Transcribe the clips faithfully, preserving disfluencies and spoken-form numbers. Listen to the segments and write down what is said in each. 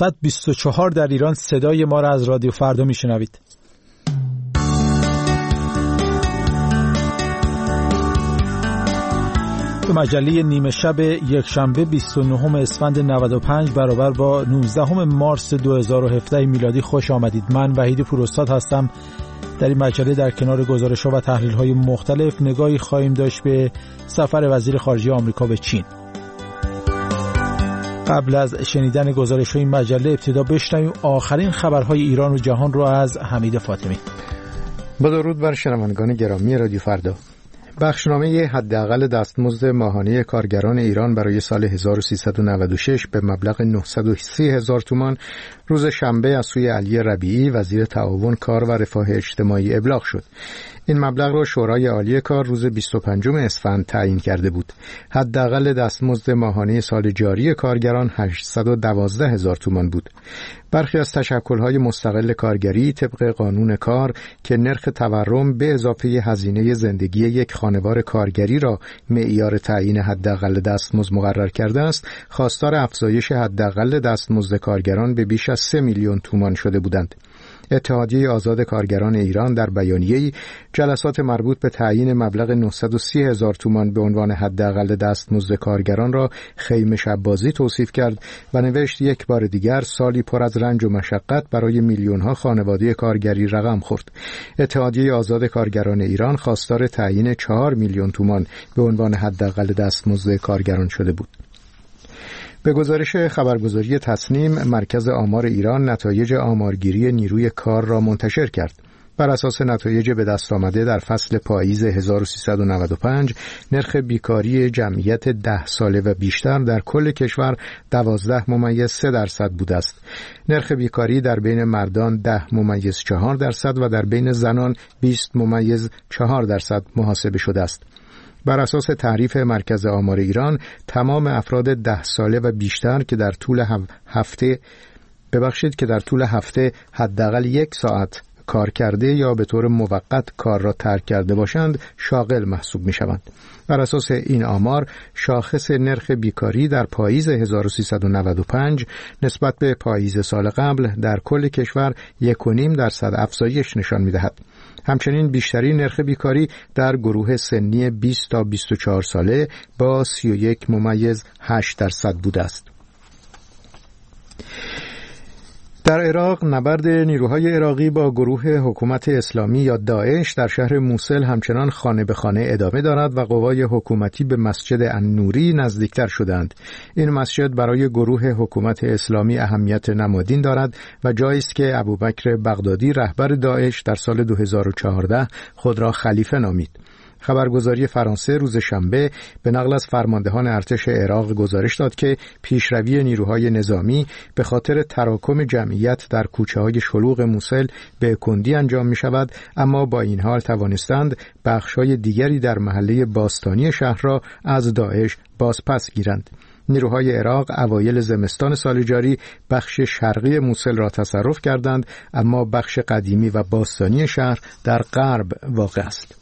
نهصد و بیست و چهار در ایران صدای ما را از رادیو فردا میشنوید. به مجله نیمه شب یکشنبه بیست و نهم اسفند نود و پنج برابر با نوزدهم مارس دو هزار و هفده میلادی خوش آمدید. من وحید پوراستاد هستم. در این مجله در کنار گزارش‌ها و تحلیل‌های مختلف نگاهی خواهیم داشت به سفر وزیر خارجه آمریکا به چین. قبل از شنیدن گزارش‌های این مجله ابتدا بشنویم آخرین خبرهای ایران و جهان را از حمید فاطمی. با درود بر شنوندگان گرامی رادیو فردا. بخشنامه حداقل دستمزد ماهانه کارگران ایران برای سال هزار و سیصد و نود و شش به مبلغ نهصد و سی هزار تومان روز شنبه از سوی علی ربیعی وزیر تعاون کار و رفاه اجتماعی ابلاغ شد. این مبلغ را شورای عالی کار روز بیست و پنجم اسفند تعیین کرده بود. حداقل دستمزد ماهانه سال جاری کارگران هشتصد و دوازده هزار تومان بود. برخی از تشکل‌های مستقل کارگری طبق قانون کار که نرخ تورم به اضافه هزینه زندگی یک خانوار کارگری را معیار تعیین حداقل دستمزد مقرر کرده است، خواستار افزایش حداقل دستمزد کارگران به بیش از سه میلیون تومان شده بودند. اتحادیه آزاد کارگران ایران در بیانیه‌ای جلسات مربوط به تعیین مبلغ نهصد و سی هزار تومان به عنوان حداقل دستمزد کارگران را خیمه شب‌بازی توصیف کرد و نوشت یک بار دیگر سالی پر از رنج و مشقت برای میلیون‌ها خانواده کارگری رقم خورد. اتحادیه آزاد کارگران ایران خواستار تعیین چهار میلیون تومان به عنوان حداقل دستمزد کارگران شده بود. به گزارش خبرگزاری تصنیم، مرکز آمار ایران نتایج آمارگیری نیروی کار را منتشر کرد. بر اساس نتایج به دست آمده در فصل پاییز هزار و سیصد و نود و پنج، نرخ بیکاری جمعیت ده ساله و بیشتر در کل کشور دوازده ممیز سه درصد بوده است. نرخ بیکاری در بین مردان ده ممیز چهار درصد و در بین زنان بیست ممیز چهار درصد محاسبه شده است. بر اساس تعریف مرکز آمار ایران، تمام افراد ده ساله و بیشتر که در طول هفته ببخشید که در طول هفته حداقل یک ساعت کار کرده یا به طور موقت کار را ترک کرده باشند شاغل محسوب می شوند. بر اساس این آمار، شاخص نرخ بیکاری در پاییز هزار و سیصد و نود و پنج نسبت به پاییز سال قبل در کل کشور یک و نیم درصد افزایش نشان می دهد. همچنین بیشترین نرخ بیکاری در گروه سنی بیست تا بیست و چهار ساله با سی و یک ممیز هشت درصد بوده است. در عراق نبرد نیروهای عراقی با گروه حکومت اسلامی یا داعش در شهر موصل همچنان خانه به خانه ادامه دارد و قوای حکومتی به مسجد النوری نزدیکتر شدند. این مسجد برای گروه حکومت اسلامی اهمیت نمادین دارد و جایی است که ابوبکر بغدادی رهبر داعش در سال دو هزار و چهارده خود را خلیفه نامید. خبرگزاری فرانسه روز شنبه به نقل از فرماندهان ارتش عراق گزارش داد که پیشروی نیروهای نظامی به خاطر تراکم جمعیت در کوچه‌های شلوغ موصل به کندی انجام می شود، اما با این حال توانستند بخش‌های دیگری در محله باستانی شهر را از داعش بازپس گیرند. نیروهای عراق اوایل زمستان سال جاری بخش شرقی موصل را تصرف کردند، اما بخش قدیمی و باستانی شهر در غرب واقع است.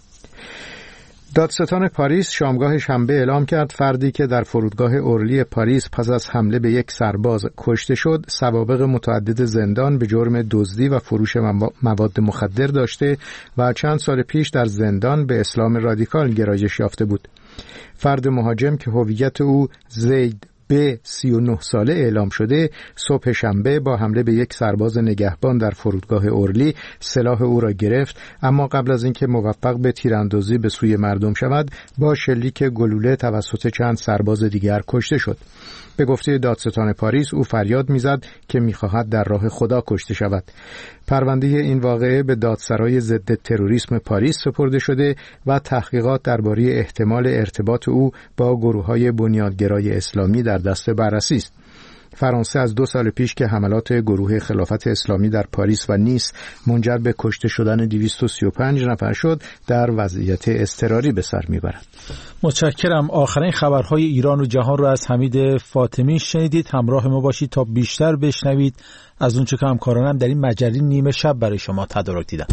دادستان پاریس شامگاه شنبه اعلام کرد فردی که در فرودگاه اورلی پاریس پس از حمله به یک سرباز کشته شد، سوابق متعدد زندان به جرم دزدی و فروش مواد مخدر داشته و چند سال پیش در زندان به اسلام رادیکال گرایش یافته بود. فرد مهاجم که هویت او زید به سی و نه ساله اعلام شده، صبح شنبه با حمله به یک سرباز نگهبان در فرودگاه اورلی سلاح او را گرفت، اما قبل از اینکه موفق به تیراندازی به سوی مردم شود با شلیک گلوله توسط چند سرباز دیگر کشته شد. به گفته دادستان پاریس او فریاد میزد که میخواهد در راه خدا کشته شود. پرونده این واقعه به دادسرای ضد تروریسم پاریس سپرده شده و تحقیقات درباره احتمال ارتباط او با گروه‌های بنیادگرای اسلامی در دست بررسی است. فرانسه از دو سال پیش که حملات گروه خلافت اسلامی در پاریس و نیس منجر به کشته شدن دویست و سی و پنج نفر شد در وضعیت اضطراری به سر میبرد. متشکرم. آخرین خبرهای ایران و جهان را از حمید فاطمی شنیدید. همراه ما باشید تا بیشتر بشنوید از اونچه که همکارانم در این مجله نیمه شب برای شما تدارک دیدن.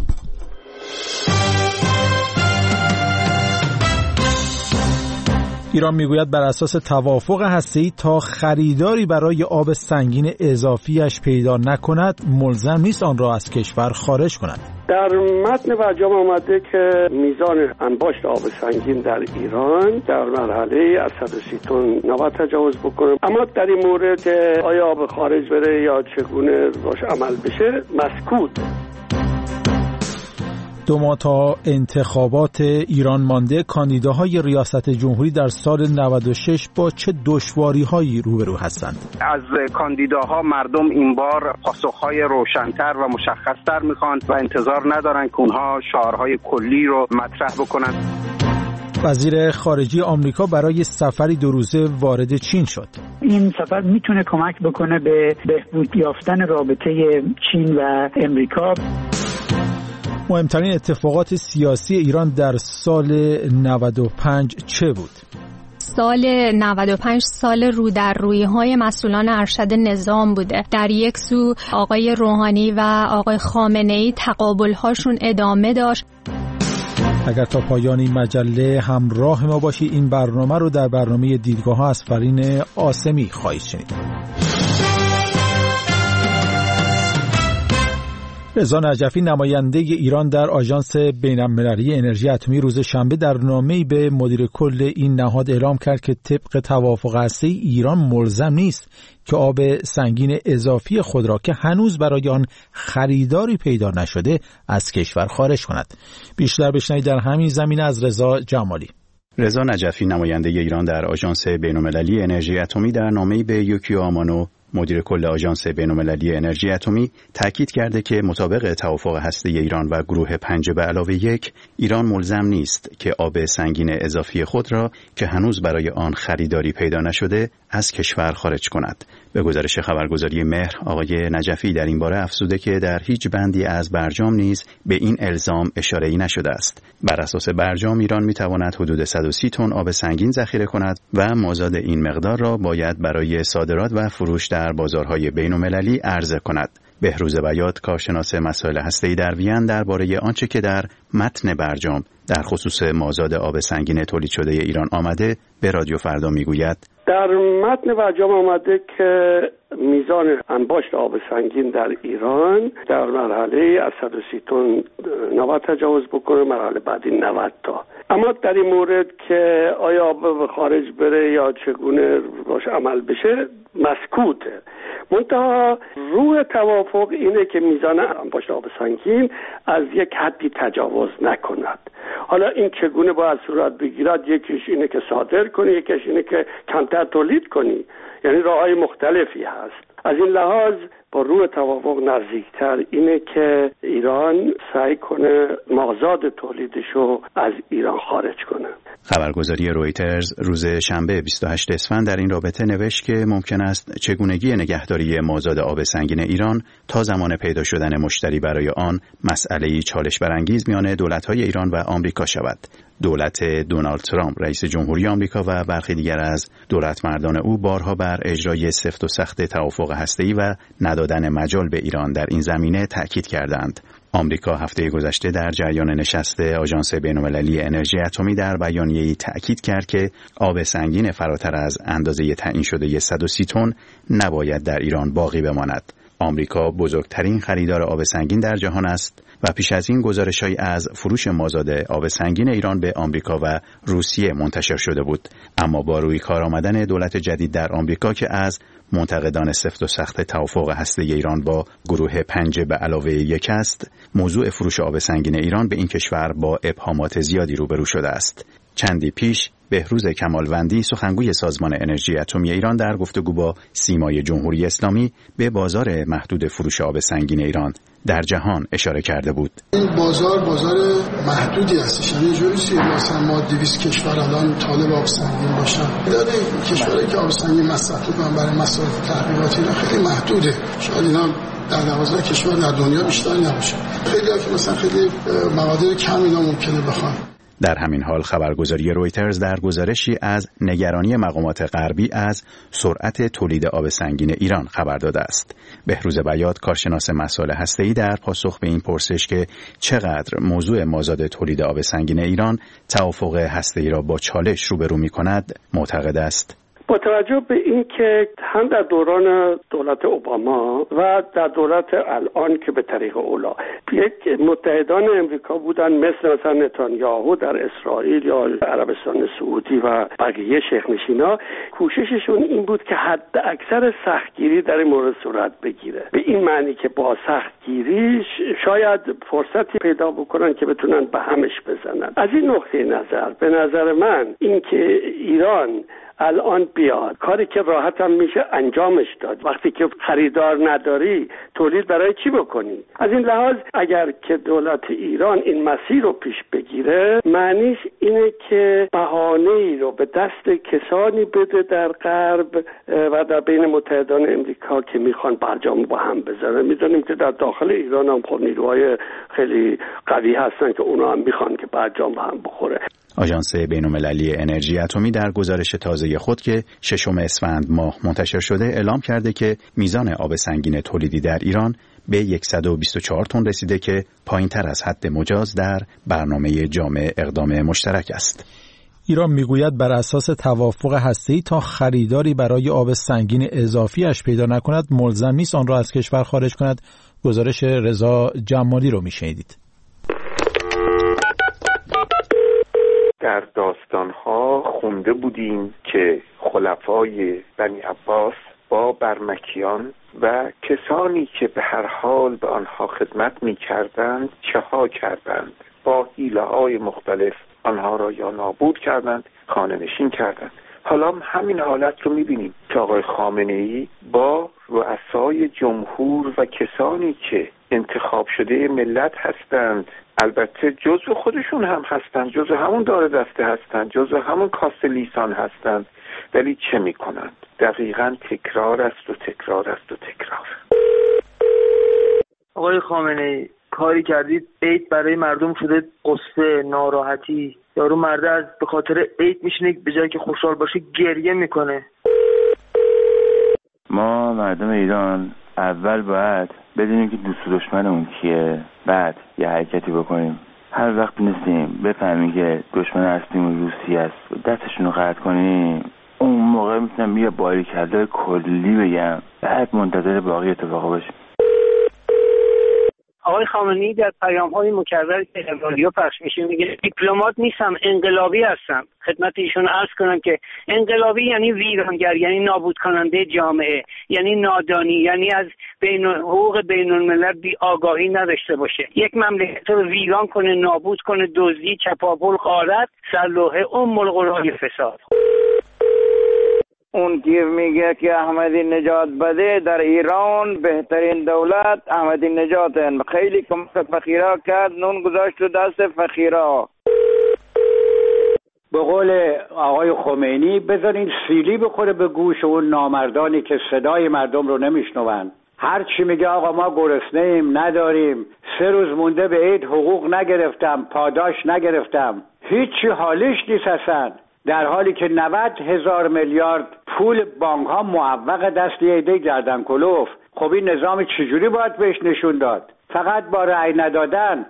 ایران میگوید بر اساس توافق هسته‌ای تا خریداری برای آب سنگین اضافیش پیدا نکند ملزم نیست آن را از کشور خارج کند. در متن برجام آمده که میزان انباشت آب سنگین در ایران در مرحله از صد و سی تن نباید تجاوز بکنه، اما در این مورد آیا آب خارج بره یا چگونه باش عمل بشه مسکوت. دو ماه تا انتخابات ایران مانده، کاندیداهای ریاست جمهوری در سال نود و شش با چه دشواری‌هایی روبرو هستند؟ از کاندیداها مردم این بار پاسخ‌های روشن‌تر و مشخص‌تر می‌خوان و انتظار ندارن که اونها شعارهای کلی رو مطرح بکنن. وزیر خارجه آمریکا برای سفری دو روزه وارد چین شد. این سفر میتونه کمک بکنه به بهبود یافتن رابطه چین و امریکا. مهمترین اتفاقات سیاسی ایران در سال نود و پنج چه بود؟ سال نود و پنج سال رو در روی‌های مسئولان ارشد نظام بوده. در یک سو آقای روحانی و آقای خامنه‌ای تقابل‌هاشون ادامه داشت. اگر تا پایان این مجله همراه ما باشید این برنامه رو در برنامه دیدگاه‌ها از فرین آسمی خواهید شنید. رضا نجفی نماینده ایران در آژانس بین‌المللی انرژی اتمی روز شنبه در نامه‌ای به مدیر کل این نهاد اعلام کرد که طبق توافق هسته‌ای ایران ملزم نیست که آب سنگین اضافی خود را که هنوز برای آن خریداری پیدا نشده از کشور خارج کند. بیشتر بشنوید در همین زمینه از رضا جمالی. رضا نجفی نماینده ایران در آژانس بین‌المللی انرژی اتمی در نامه‌ای به یوکیو آمانو مدیر کل آژانس بین‌المللی انرژی اتمی تاکید کرده که مطابق توافق هسته ایران و گروه پنج به علاوه یک ایران ملزم نیست که آب سنگین اضافی خود را که هنوز برای آن خریداری پیدا نشده از کشور خارج کند. به گزارش خبرگزاری مهر آقای نجفی در این باره افزوده که در هیچ بندی از برجام نیز به این الزام اشاره‌ای نشده است. بر اساس برجام ایران می‌تواند حدود صد و سی تن آب سنگین ذخیره کند و مازاد این مقدار را باید برای صادرات و فروش در بازارهای بین‌المللی عرضه کند. بهروز بیات کارشناس مسائل هسته‌ای در وین درباره آنچه که در متن برجام در خصوص مازاد آب سنگین تولید شده ایران آمده به رادیو فردا میگوید: در متن برجام آمده که میزان انباشت آب سنگین در ایران در مرحله از صد و سی تن نباید تجاوز بکنه، مرحله بعدی نود تا. اما در این مورد که آیا آب به خارج بره یا چگونه باش عمل بشه مسکوته. منتها روح توافق اینه که میزان انباشت آب سنگین از یک حدی تجاوز نکند. حالا این چگونه باید صورت بگیرد؟ یکیش اینه که صادر کنی، یکیش اینه که کمتر تولید کنی، یعنی راههای مختلفی هست. از این لحاظ با روح توافق نزدیکتر اینه که ایران سعی کنه مازاد تولیدشو از ایران خارج کنه. خبرگزاری رویترز روز شنبه بیست و هشتم اسفند در این رابطه نوشت که ممکن است چگونگی نگهداری مازاد آب سنگین ایران تا زمان پیدا شدن مشتری برای آن مسئله‌ای چالش برانگیز میان دولت‌های ایران و آمریکا شود. دولت دونالد ترامپ رئیس جمهوری آمریکا و برخی دیگر از دولتمردان او بارها بر اجرای سفت و سخت توافق هسته‌ای و ندادن مجال به ایران در این زمینه تأکید کردند. آمریکا هفته گذشته در جریان نشست آژانس بین‌المللی انرژی اتمی در بیانیه‌ای تأکید کرد که آب سنگین فراتر از اندازه تعیین شده صد و سی تن نباید در ایران باقی بماند. آمریکا بزرگترین خریدار آب سنگین در جهان است و پیش از این گزارش‌هایی از فروش مازاد آب سنگین ایران به آمریکا و روسیه منتشر شده بود. اما با روی کار آمدن دولت جدید در آمریکا که از منتقدان سفت و سخت توافق هسته‌ای ایران با گروه پنج به علاوه یک است، موضوع فروش آب سنگین ایران به این کشور با ابهامات زیادی روبرو شده است. چندی پیش بهروز کمالوندی سخنگوی سازمان انرژی اتمی ایران در گفتگو با سیمای جمهوری اسلامی به بازار محدود فروش آب سنگین ایران در جهان اشاره کرده بود. این بازار بازار محدودی هستش، یعنی جوری که مثلا ما دویست کشور الان طالب آب سنگین باشن. داره کشوری که آب سنگین مصرف می‌کنن برای مصارف تحقیقاتی اینا خیلی محدوده. شاید اینا در دوازده کشور در دنیا بیشتر نباشه. خیلی که مثلا خیلی مواد کم اینا ممکنه بخوان. در همین حال خبرگزاری رویترز در گزارشی از نگرانی مقامات غربی از سرعت تولید آب سنگین ایران خبر داده است. بهروز بیات، کارشناس مسائل هسته‌ای، در پاسخ به این پرسش که چقدر موضوع مازاد تولید آب سنگین ایران توافق هسته‌ای را با چالش روبرو می‌کند، معتقد است با توجه به این که هم در دوران دولت اوباما و در دولت الان که به طریق اولا یک متحدان امریکا بودن مثل مثلا نتانیاهو در اسرائیل یا عربستان سعودی و بقیه شیخ نشینا، کوشششون این بود که حد اکثر سختگیری در این مورد صورت بگیره، به این معنی که با سختگیری شاید فرصتی پیدا بکنن که بتونن به همش بزنن. از این نقطه نظر به نظر من این که ایران الان بیاد کاری که راحت هم میشه انجامش داد، وقتی که خریدار نداری تولید برای چی بکنی؟ از این لحاظ اگر که دولت ایران این مسیر رو پیش بگیره، معنیش اینه که بهانه‌ای رو به دست کسانی بده در غرب و در بین متحدان امریکا که میخوان برجام با هم بذارن. میدونیم که در داخل ایران هم خب نیروهای خیلی قوی هستن که اونا هم میخوان که برجام با هم بخوره. آژانس بین‌المللی انرژی اتمی در گزارش تازه خود که ششم اسفند ماه منتشر شده اعلام کرده که میزان آب سنگین تولیدی در ایران به صد و بیست و چهار تن رسیده که پایین‌تر از حد مجاز در برنامه جامع اقدام مشترک است. ایران میگوید بر اساس توافق هسته‌ای تا خریداری برای آب سنگین اضافیش پیدا نکند ملزم نیست آن را از کشور خارج کند. گزارش رضا جمالی رو میشنیدید. در داستان‌ها خونده بودیم که خلفای بنی عباس با برمکیان و کسانی که به هر حال به آنها خدمت می‌کردند چه ها کردند، با حیله‌های مختلف آنها را یا نابود کردند، خانه‌نشین کردند. حالا همین حالت رو می‌بینیم که آقای خامنه‌ای با رؤسای جمهور و کسانی که انتخاب شده ملت هستند، البته جزو خودشون هم هستند، جزو همون دار دسته هستند، جزو همون کاسه لیسان هستند، ولی چه میکنند؟ دقیقاً تکرار است و تکرار است و تکرار. آقای خامنه‌ای کاری کردید عید برای مردم شده قصه، ناراحتی. یارو مرده از به خاطر عید میشینه به جایی که خوشحال باشه گریه میکنه. ما مردم ایران اول باید بدونیم که دوست و دشمنمون کیه، بعد یه حرکتی بکنیم. هر وقت نیستیم بفهمیم که دشمن اصلیمون روسیه است، دستشون رو قطع کنیم، اون موقع میتونم یه باریکلا کلی بگم، بعد منتظر باقی اتفاقا باشیم. آقای خامنه‌ای در پیام‌های مکرر که رادیو پخش میشه میگه دیپلمات نیستم، انقلابی هستم. خدمت ایشون عرض کنم که انقلابی یعنی ویرانگر، یعنی نابود کننده جامعه، یعنی نادانی، یعنی از بین حقوق بین الملل بی آگاهی نداشته باشه، یک مملکت رو ویران کنه، نابود کنه، دزدی، چپاول، غارت، سرلوحه ام القرای فساد. اون که میگه که احمدی نژاد بده، در ایران بهترین دولت احمدی نژاد هست. خیلی کمک فقیرا کرد، نون گذاشت تو دست فقیرا. به قول آقای خمینی بذارین سیلی بخوره به گوش اون نامردانی که صدای مردم رو نمیشنون. هر چی میگه آقا ما گرسنه ایم، نداریم، سه روز مونده به عید حقوق نگرفتم، پاداش نگرفتم، هیچی حالیش نیست اصلا، در حالی که نود هزار میلیارد پول بانک ها معوق دست یه عده گردن کلوف. خب این نظام چجوری باید بهش نشون داد؟ فقط با رأی ندادن.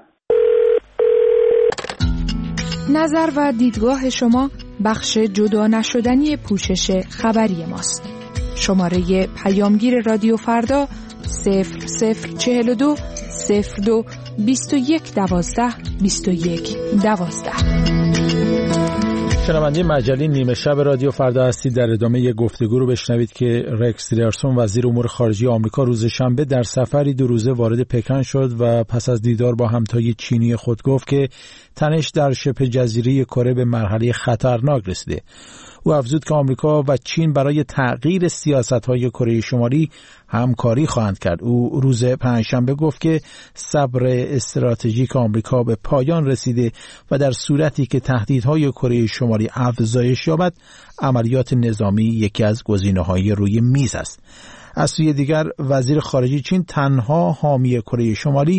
نظر و دیدگاه شما بخش جدا نشدنی پوشش خبری ماست. شماره پیامگیر رادیو فردا صفر صفر چهل و دو صفر دو بیست و یک دوازده بیست و یک دوازده. شنونده مجله نیمه شب رادیو فردا هستید. در ادامه یک گفتگو رو بشنوید که رکس تیلرسون وزیر امور خارجه آمریکا روز شنبه در سفری دو روزه وارد پکن شد و پس از دیدار با همتای چینی خود گفت که تنش در شبه جزیره کره به مرحله خطرناک رسیده. او افزود که آمریکا و چین برای تغییر سیاست‌های کره شمالی همکاری خواهند کرد. او روز پنجشنبه گفت که صبر استراتژیک آمریکا به پایان رسیده و در صورتی که تهدیدهای کره شمالی افزایش یابد، عملیات نظامی یکی از گزینه‌های روی میز است. از سوی دیگر وزیر خارجه چین تنها حامی کره شمالی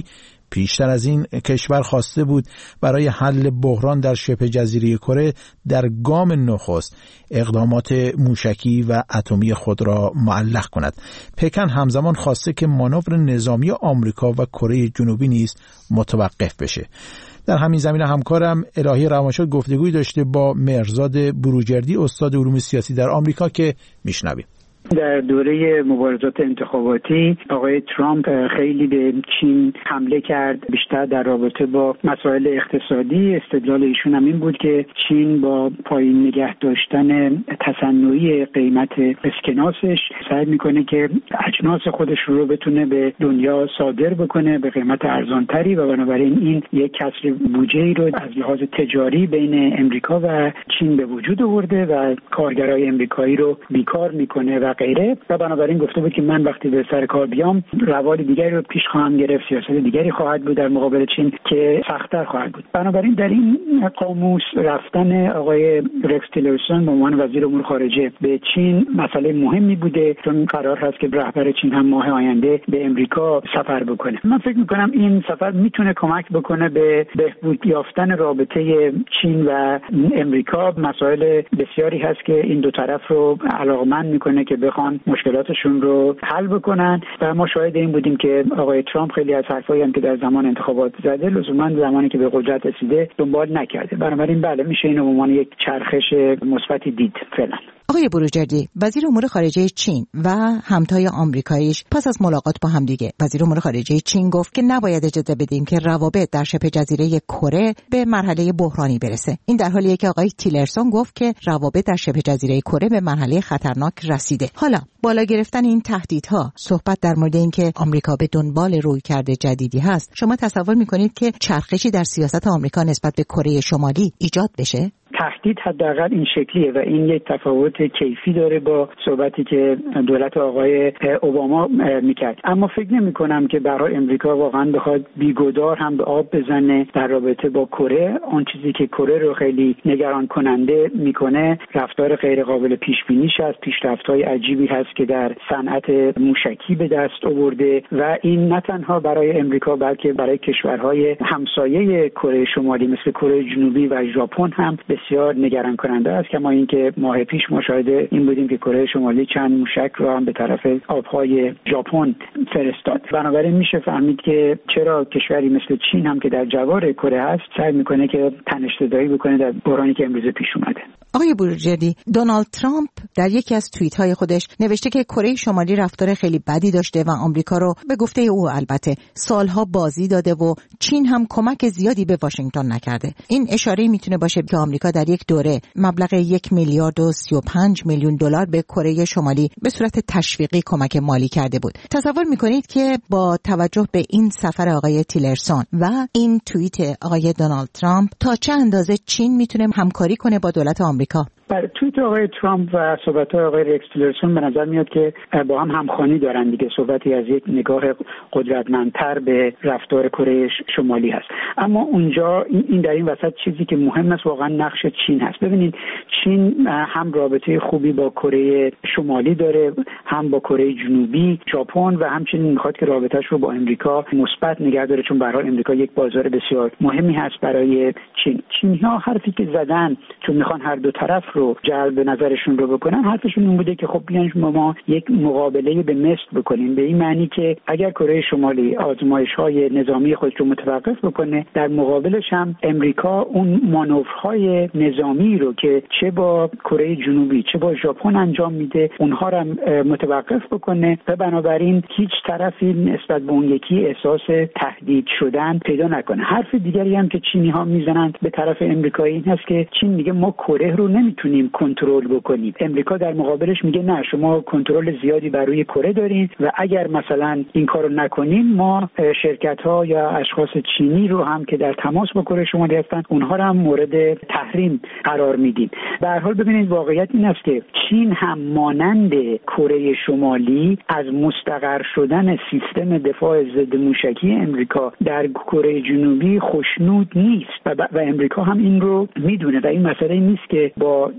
پیشتر از این کشور خواسته بود برای حل بحران در شبه جزیره کره در گام نخست اقدامات موشکی و اتمی خود را معلق کند. پکن همزمان خواسته که مانور نظامی آمریکا و کره جنوبی نیز متوقف بشه. در همین زمینه همکارم الهی روانشاد گفتگوی داشته با مهرزاد بروجردی، استاد علوم سیاسی در آمریکا، که میشنویم. در دوره مبارزات انتخاباتی آقای ترامپ خیلی به چین حمله کرد، بیشتر در رابطه با مسائل اقتصادی. استدلال ایشون هم این بود که چین با پایین نگه داشتن تصنعی قیمت اسکناسش سعی میکنه که اجناس خودش رو بتونه به دنیا صادر بکنه به قیمت ارزانتری و بنابراین این یک کسر بودجه‌ای رو از لحاظ تجاری بین امریکا و چین به وجود آورده و کارگرای امریکایی رو بیکار میکنه و غیره و بنابراین گفته بود که من وقتی به سر کار بیام روال دیگری رو پیش خواهم گرفت، سیاست دیگری خواهد بود در مقابل چین که سخت‌تر خواهد بود. بنابراین در این قاموس رفتن آقای رکس تیلرسون به عنوان وزیر امور خارجه به چین مسئله مهمی بوده، چون قرار هست که رهبر چین هم ماه آینده به امریکا سفر بکنه. من فکر می‌کنم این سفر میتونه کمک بکنه به بهبود یافتن رابطه چین و امریکا. مسائل بسیاری هست که این دو طرف رو علاقمند میکنه که بخوان مشکلاتشون رو حل بکنن و ما شاهد این بودیم که آقای ترامپ خیلی از حرفایی هم که در زمان انتخابات زده لزوما زمانی که به قدرت رسیده دنبال نکرده. بنابراین بله میشه اینو به عنوان یک چرخش مثبتی دید فعلا. آقای بروجردی، وزیر امور خارجه چین و همتای آمریکاییش پس از ملاقات با همدیگه، وزیر امور خارجه چین گفت که نباید اجازه بدیم که روابط در شبه جزیره کره به مرحله بحرانی برسه. این در حالیه که آقای تیلرسون گفت که روابط در شبه جزیره کره به مرحله خطرناک رسیده. حالا بالا گرفتن این تهدیدها، صحبت در مورد اینکه آمریکا به دنبال رویکرد جدیدی هست، شما تصور می‌کنید که چرخشی در سیاست آمریکا نسبت به کره شمالی ایجاد بشه؟ تهدید حداقل این شکلیه و این یک تفاوت کیفی داره با صحبتی که دولت آقای اوباما میکرد. اما فکر نمی کنم که برای امریکا واقعا بخواد بیگدار هم به آب بزنه در رابطه با کره. آن چیزی که کره رو خیلی نگران کننده میکنه رفتار غیر قابل پیش بینیش است، پیشرفت‌های عجیبی هست که در صنعت موشکی به دست آورده و این نه تنها برای امریکا بلکه برای کشورهای همسایه کره شمالی مثل کره جنوبی و ژاپن هم بسیار نگران کننده است. کما اینکه ماه پیش مشاهده این بودیم که کره شمالی چند موشک رو هم به طرف آبهای ژاپن فرستاد. بنابراین میشه فهمید که چرا کشوری مثل چین هم که در جوار کره هست سعی میکنه که تنش‌زدایی بکنه در بحرانی که امروز پیش اومده. آقای بروجردی، دونالد ترامپ در یکی از توییت‌های خودش نوشته که کره شمالی رفتار خیلی بدی داشته و آمریکا رو به گفته او البته سالها بازی داده و چین هم کمک زیادی به واشنگتن نکرده. این اشاره میتونه باشه که آمریکا در یک دوره مبلغ یک میلیارد و سی و پنج میلیون دلار به کره شمالی به صورت تشویقی کمک مالی کرده بود. تصور میکنید که با توجه به این سفر آقای تیلرسون و این توییت آقای دونالد ترامپ تا چه اندازه چین میتونه همکاری کنه با دولت آمریکا؟ بر توییت آقای ترامپ و صحبت‌های آقای رکس تیلرسون به نظر میاد که با هم همخوانی دارن دیگه. صحبتی از یک نگاه قدرتمندتر به رفتار کره شمالی هست. اما اونجا این در این وسط چیزی که مهم است واقعا نقش چین هست. ببینید چین هم رابطه خوبی با کره شمالی داره، هم با کره جنوبی، ژاپن و همچنین میخواد که رابطه‌اش رو با امریکا مثبت نگه داره، چون به هر حال امریکا یک بازار بسیار مهمی هست برای چین. چینی‌ها حرفی که زدن چون میخوان هر دو طرف رو جلب نظرشون رو بکنن، حرفشون این بوده که خب بیاین ما یک مقابله به مثل بکنیم، به این معنی که اگر کره شمالی آزمایش‌های نظامی خودش رو متوقف بکنه، در مقابلش هم امریکا اون مانورهای نظامی رو که چه با کره جنوبی چه با ژاپن انجام میده اونها رو متوقف بکنه و بنابراین هیچ طرفی نسبت به اون یکی احساس تهدید شدن پیدا نکنه. حرف دیگری هم که چینی‌ها میزنند به طرف امریکایی این هست که چین میگه ما کره رو نمیتونیم کنترل بکنیم. امریکا در مقابلش میگه نه، شما کنترل زیادی بر روی کره دارین و اگر مثلا این کارو نکنین ما شرکت‌ها یا اشخاص چینی رو هم که در تماس با کره شمالی هستن اونها رو هم مورد تحریم قرار میدیم. به هر حال ببینید واقعیت این است که چین هم مانند کره شمالی از مستقر شدن سیستم دفاع ضد موشکی امریکا در کره جنوبی خوشنود نیست و, و امریکا هم این رو میدونه و این مسئله نیست که با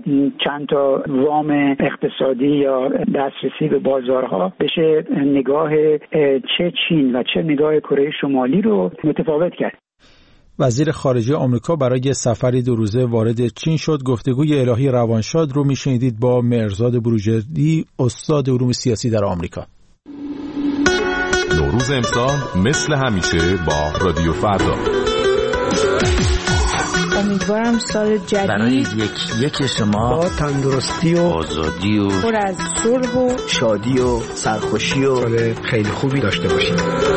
چند تا وام اقتصادی یا دسترسی به بازارها بشه نگاه چه چین و چه نگاه کره شمالی رو متفاوت کرد. وزیر خارجه آمریکا برای سفری دو روزه وارد چین شد. گفتگوی الهی روانشاد رو میشنیدید با مهرزاد بروجردی، استاد علوم سیاسی در آمریکا. نوروز امسال مثل همیشه با رادیو فردا. امیدوارم سال جدید برای یک یک شما با تندرستی و آزادی و پر از صلح و شادی و سرخوشی و سال خیلی خوبی داشته باشید.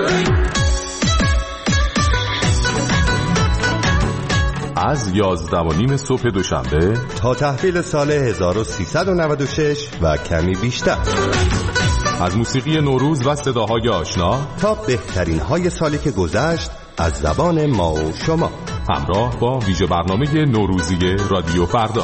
از یازده و نیم صبح دوشنبه تا تحویل سال هزار و سیصد و نود و شش و کمی بیشتر، از موسیقی نوروز و صداهای آشنا تا بهترین های سالی که گذشت از زبان ما و شما، همراه با ویژه برنامه نوروزی رادیو فردا.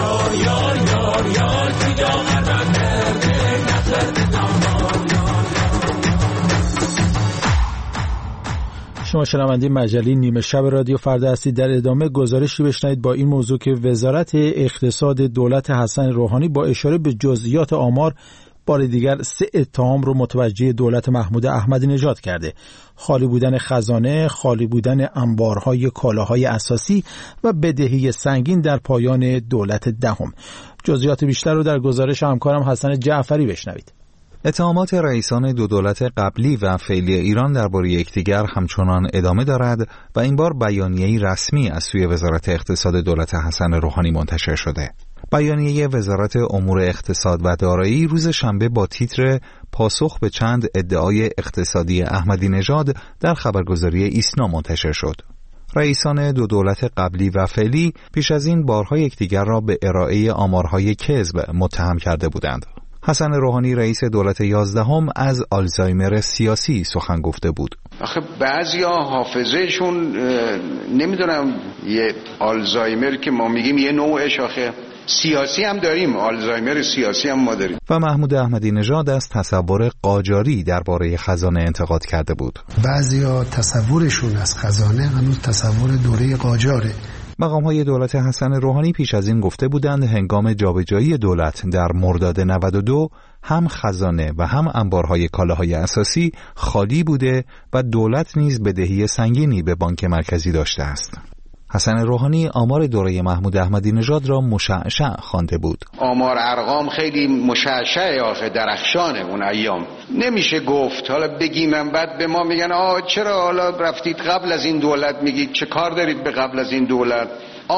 شما شنونده مجله نیمه شب رادیو فردا هستید. در ادامه گزارشی بشنوید با این موضوع که وزارت اقتصاد دولت حسن روحانی با اشاره به جزئیات آمار بار دیگر سه اتهام رو متوجه دولت محمود احمدی نژاد کرده: خالی بودن خزانه، خالی بودن انبارهای کالاهای اساسی و بدهی سنگین در پایان دولت دهم. جزئیات بیشتر رو در گزارش همکارم حسن جعفری بشنوید. اتهامات رئیسان دو دولت قبلی و فعلی ایران درباره یکدیگر همچنان ادامه دارد و این بار بیانیه‌ای رسمی از سوی وزارت اقتصاد دولت حسن روحانی منتشر شده. بیانیه وزارت امور اقتصاد و دارایی روز شنبه با تیتر پاسخ به چند ادعای اقتصادی احمدی نژاد در خبرگزاری ایسنا منتشر شد. رئیسان دو دولت قبلی و فعلی پیش از این بارها یکدیگر را به ارائه آمارهای کذب متهم کرده بودند. حسن روحانی رئیس دولت یازدهم از آلزایمر سیاسی سخن گفته بود. آخه بعضیا حافظهشون نمیدونم، یه آلزایمر که ما میگیم یه نوعش آخه سیاسی هم داریم، آلزایمر سیاسی هم ما داریم. و محمود احمدی نژاد از تصور قاجاری درباره خزانه انتقاد کرده بود. بعضیا تصورشون از خزانه هنوز تصور دوره قاجاره. مقام‌های دولت حسن روحانی پیش از این گفته بودند هنگام جابجایی دولت در مرداد نود و دو هم خزانه و هم انبارهای کالاهای اساسی خالی بوده و دولت نیز بدهی سنگینی به بانک مرکزی داشته است. حسن روحانی آمار دوره محمود احمدی نژاد را مشعشع خوانده بود. آمار ارقام خیلی مشعشع، آخه درخشانه اون ایام. نمیشه گفت حالا بگیم من بعد به ما میگن آه چرا حالا رفتید قبل از این دولت، میگید چه کار دارید به قبل از این دولت.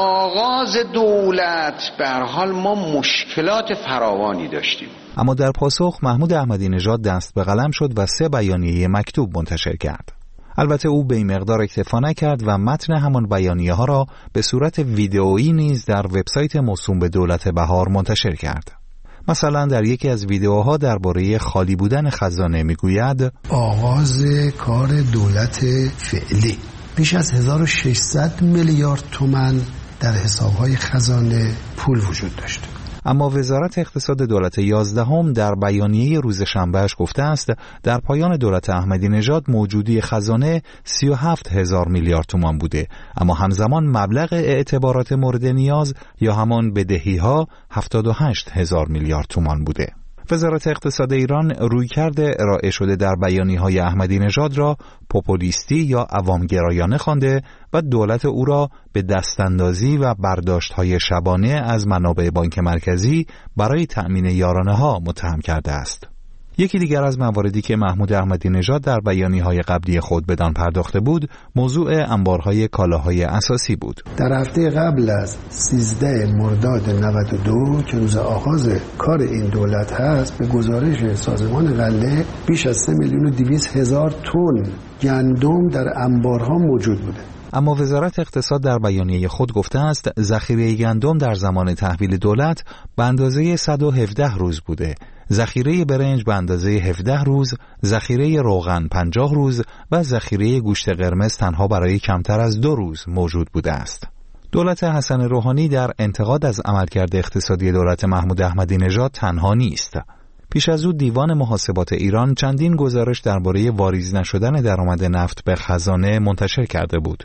آغاز دولت به هر حال ما مشکلات فراوانی داشتیم. اما در پاسخ محمود احمدی نژاد دست به قلم شد و سه بیانیه مکتوب منتشر کرد. البته او به این مقدار اکتفا نکرد و متن همان بیانیه ها را به صورت ویدئویی نیز در وبسایت موسوم به دولت بهار منتشر کرد. مثلا در یکی از ویدئوها درباره خالی بودن خزانه میگوید: آغاز کار دولت فعلی بیش از هزار و ششصد میلیارد تومان در حسابهای خزانه پول وجود داشت. اما وزارت اقتصاد دولت یازدهم در بیانیه روز شنبهش گفته است در پایان دولت احمدی نژاد موجودی خزانه سی و هفت هزار میلیارد تومان بوده، اما همزمان مبلغ اعتبارات مورد نیاز یا همان بدهی‌ها هفتاد و هشت هزار میلیارد تومان بوده. وزارت اقتصاد ایران رویکرد ارائه شده در بیانیه‌های احمدی نژاد را پوپولیستی یا عوامگرایانه خوانده و دولت او را به دستاندازی و برداشت‌های شبانه از منابع بانک مرکزی برای تأمین یارانه‌ها متهم کرده است. یکی دیگر از مواردی که محمود احمدی نژاد در بیانیه‌های قبلی خود بدان پرداخته بود، موضوع انبارهای کالاهای اساسی بود. در هفته قبل از سیزده مرداد نود و دو که روز آغاز کار این دولت هست، به گزارش سازمان غله بیش از سه میلیون و دویست هزار تن گندم در انبارها موجود بوده. اما وزارت اقتصاد در بیانیه خود گفته است ذخیره گندم در زمان تحویل دولت به اندازه صد و هفده روز بوده، ذخیره برنج به اندازه هفده روز، ذخیره روغن پنجاه روز و ذخیره گوشت قرمز تنها برای کمتر از دو روز موجود بوده است. دولت حسن روحانی در انتقاد از عملکرد اقتصادی دولت محمود احمدی نژاد تنها نیست. پیش از او دیوان محاسبات ایران چندین گزارش درباره واریز نشدن درآمد نفت به خزانه منتشر کرده بود.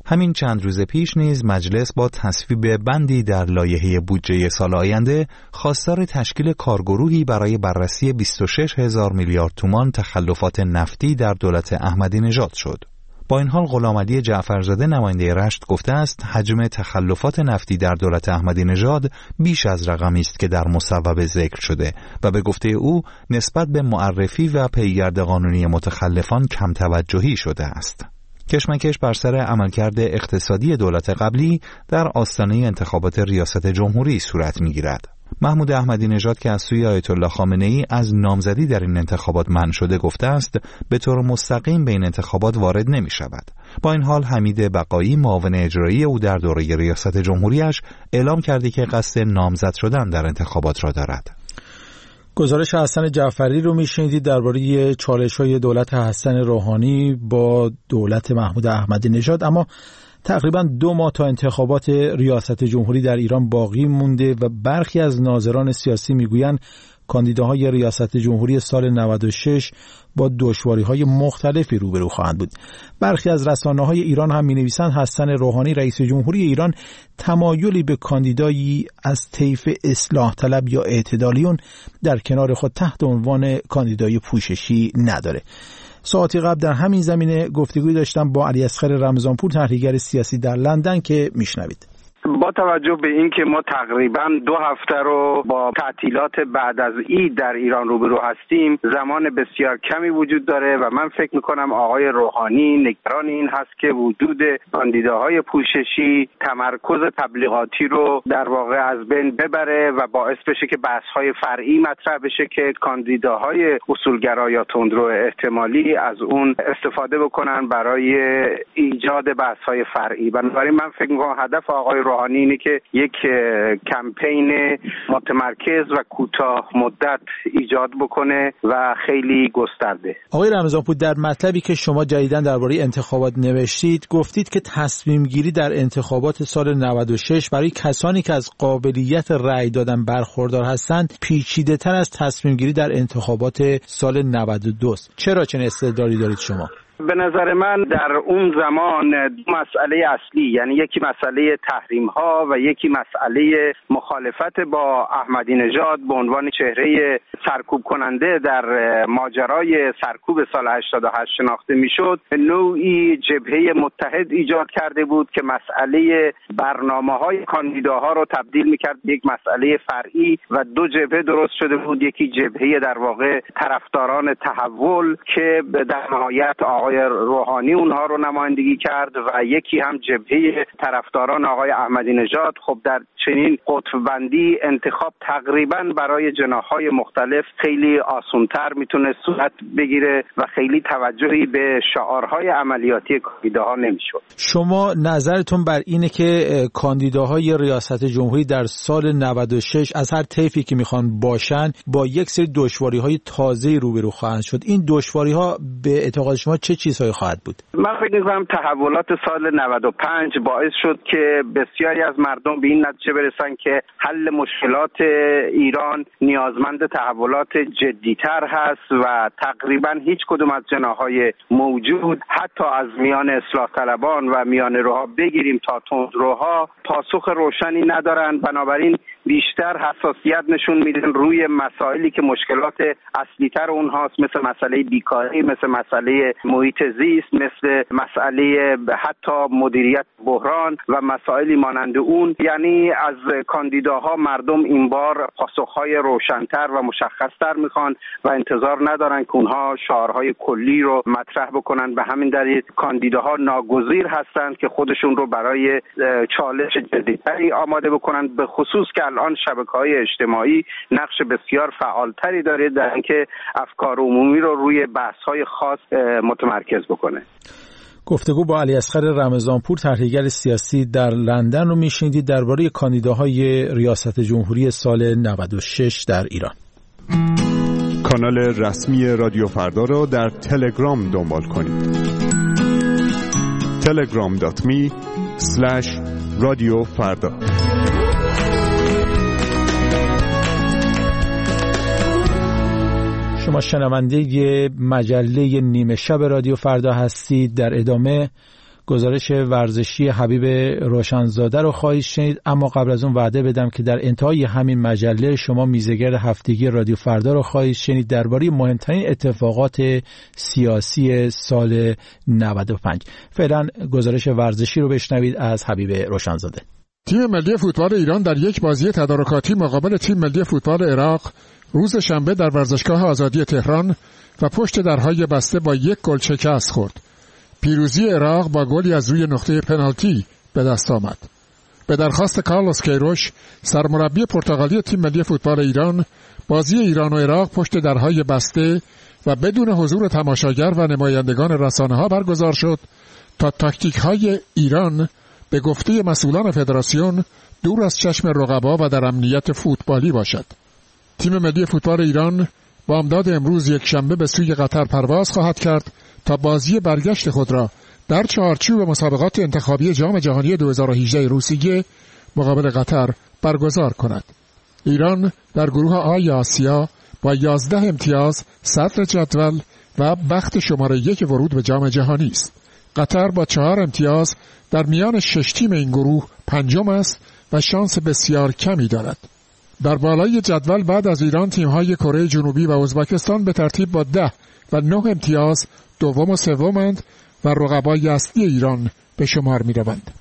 همین چند روز پیش نیز مجلس با تصویب بندی در لایحه بودجه سال آینده خواستار تشکیل کارگروهی برای بررسی بیست و شش هزار میلیارد تومان تخلفات نفتی در دولت احمدی نژاد شد. با این حال غلامعلی جعفرزاده نماینده رشت گفته است حجم تخلفات نفتی در دولت احمدی نژاد بیش از رقمی است که در مصوبه ذکر شده و به گفته او نسبت به معرفی و پیگرد قانونی متخلفان کم توجهی شده است. کشمکش بر سر عملکرد اقتصادی دولت قبلی در آستانه انتخابات ریاست جمهوری صورت می‌گیرد. محمود احمدی نژاد که از سوی آیت الله خامنه‌ای از نامزدی در این انتخابات منع شده گفته است به طور مستقیم به این انتخابات وارد نمی‌شود. با این حال حمید بقایی معاون اجرایی او در دوره ریاست جمهوریش اعلام کرده که قصد نامزد شدن در انتخابات را دارد. گزارش حسن جعفری رو میشنیدید درباره چالش‌های دولت حسن روحانی با دولت محمود احمدی نژاد. اما تقریبا دو ماه تا انتخابات ریاست جمهوری در ایران باقی مونده و برخی از ناظران سیاسی میگویند کاندیداهای ریاست جمهوری سال نود و شش با دشواری‌های مختلفی روبرو خواهند بود. برخی از رسانه‌های ایران هم می‌نویسند حسن روحانی رئیس جمهوری ایران تمایلی به کاندیدایی از طیف اصلاح طلب یا اعتدالیون در کنار خود تحت عنوان کاندیدای پوششی نداره. ساعتی قبل در همین زمینه گفتگوی داشتم با علیاصغر رمضانپور تحلیلگر سیاسی در لندن که میشنوید. با توجه به اینکه ما تقریبا دو هفته رو با تعطیلات بعد از عید در ایران روبرو هستیم، زمان بسیار کمی وجود داره و من فکر میکنم آقای روحانی نگران این هست که وجود کاندیداهای پوششی تمرکز تبلیغاتی رو در واقع از بین ببره و باعث بشه که بحث‌های فرعی مطرح بشه که کاندیداهای اصولگرا یا تندرو احتمالی از اون استفاده بکنن برای ایجاد بحث‌های فرعی. بنابراین من فکر میکنم هدف آقای روحانی اینه که یک کمپین متمرکز و کوتاه مدت ایجاد بکنه و خیلی گسترده. آقای رمضانپور، در مطلبی که شما جدیداً درباره انتخابات نوشتید گفتید که تصمیم گیری در انتخابات سال نود و شش برای کسانی که از قابلیت رأی دادن برخوردار هستند پیچیده تر از تصمیم گیری در انتخابات سال نود و دو. چرا چنین استدلالی دارید شما؟ به نظر من در اون زمان دو مسئله اصلی، یعنی یکی مسئله تحریم ها و یکی مسئله مخالفت با احمدی نژاد به عنوان چهره سرکوب کننده در ماجرای سرکوب سال هشتاد و هشت شناخته میشد، نوعی جبهه متحد ایجاد کرده بود که مسئله برنامه های کاندیداها رو تبدیل میکرد به یک مسئله فرعی و دو جبهه درست شده بود. یکی جبهه در واقع طرفداران تحول که در نهایت آقای روحانی اونها رو نمایندگی کرد و یکی هم جبهه طرفداران آقای احمدی نژاد. خب در چنین قطب بندی انتخاب تقریبا برای جناح‌های مختلف خیلی آسان‌تر میتونه صورت بگیره و خیلی توجهی به شعارهای عملیاتی کاندیداها نمیشد. شما نظرتون بر اینه که کاندیداهای ریاست جمهوری در سال نود و شش از هر طیفی که میخوان باشن با یک سری دشواری‌های تازه‌ای روبرو خواهند شد. این دشواری‌ها به اعتقاد شما چه چیزهایی خواهد بود؟ من فکر می‌کنم تحولات سال نود و پنج باعث شد که بسیاری از مردم به این نتیجه برسن که حل مشکلات ایران نیازمند تحولات جدی‌تر هست و تقریبا هیچ کدوم از جناح‌های موجود، حتی از میان اصلاح طلبان و میان روها بگیریم تا تندروها، پاسخ روشنی ندارن. بنابراین بیشتر حساسیت نشون میدن روی مسائلی که مشکلات اصلی‌تر اونهاست، مثل مسئله بیکاری، مثل مسئله محیط زیست، مثل مسئله حتی مدیریت بحران و مسائلی مانند اون. یعنی از کاندیداها مردم این بار پاسخهای روشن‌تر و مشخص‌تر میخوان و انتظار ندارن که اونها شعارهای کلی رو مطرح بکنن. به همین دلیل کاندیداها ناگزیر هستند که خودشون رو برای چالش جدیدتری آماده بکنن، به خصوص که الان شبکه‌های اجتماعی نقش بسیار فعالتری داره در اینکه افکار عمومی رو روی بحث‌های خاص متمرکز بکنه. گفتگو با علیاصغر رمضانپور تحلیلگر سیاسی در لندن رو میشنیدید درباره کاندیداهای ریاست جمهوری سال نود و شش در ایران. کانال رسمی رادیو فردا را در تلگرام دنبال کنید. تلگرام دات می اسلش رادیو فردا. شما شنونده مجله نیمه شب رادیو فردا هستید. در ادامه گزارش ورزشی حبیب روشنزاده رو خواهید شنید، اما قبل از اون وعده بدم که در انتهای همین مجله شما میزگرد هفتگی رادیو فردا رو خواهید شنید درباره مهمترین اتفاقات سیاسی سال نود و پنج. فعلا گزارش ورزشی رو بشنوید از حبیب روشنزاده. تیم ملی فوتبال ایران در یک بازی تدارکاتی مقابل تیم ملی فوتبال عراق روز شنبه در ورزشگاه آزادی تهران و پشت درهای بسته با یک گل شکست خورد. پیروزی عراق با گلی از روی نقطه پنالتی به دست آمد. به درخواست کارلوس کیروش، سرمربی پرتغالی تیم ملی فوتبال ایران، بازی ایران و عراق پشت درهای بسته و بدون حضور تماشاگر و نمایندگان رسانه‌ها برگزار شد تا تاکتیک‌های ایران به گفته مسئولان فدراسیون دور از چشم رقبا و در امنیت فوتبالی باشد. تیم ملی فوتبال ایران بامداد امروز یک شنبه به سوی قطر پرواز خواهد کرد تا بازی برگشت خود را در چارچوب مسابقات انتخابی جام جهانی دو هزار و هجده روسیه مقابل قطر برگزار کند. ایران در گروه آی آسیا با یازده امتیاز صدر جدول و بخت شماره یک ورود به جام جهانی است. قطر با چهار امتیاز در میان شش تیم این گروه پنجم است و شانس بسیار کمی دارد. در بالای جدول بعد از ایران تیم‌های کره جنوبی و ازبکستان به ترتیب با ده و نه امتیاز دوم و سومند و رقبای اصلی ایران به شمار می‌روند.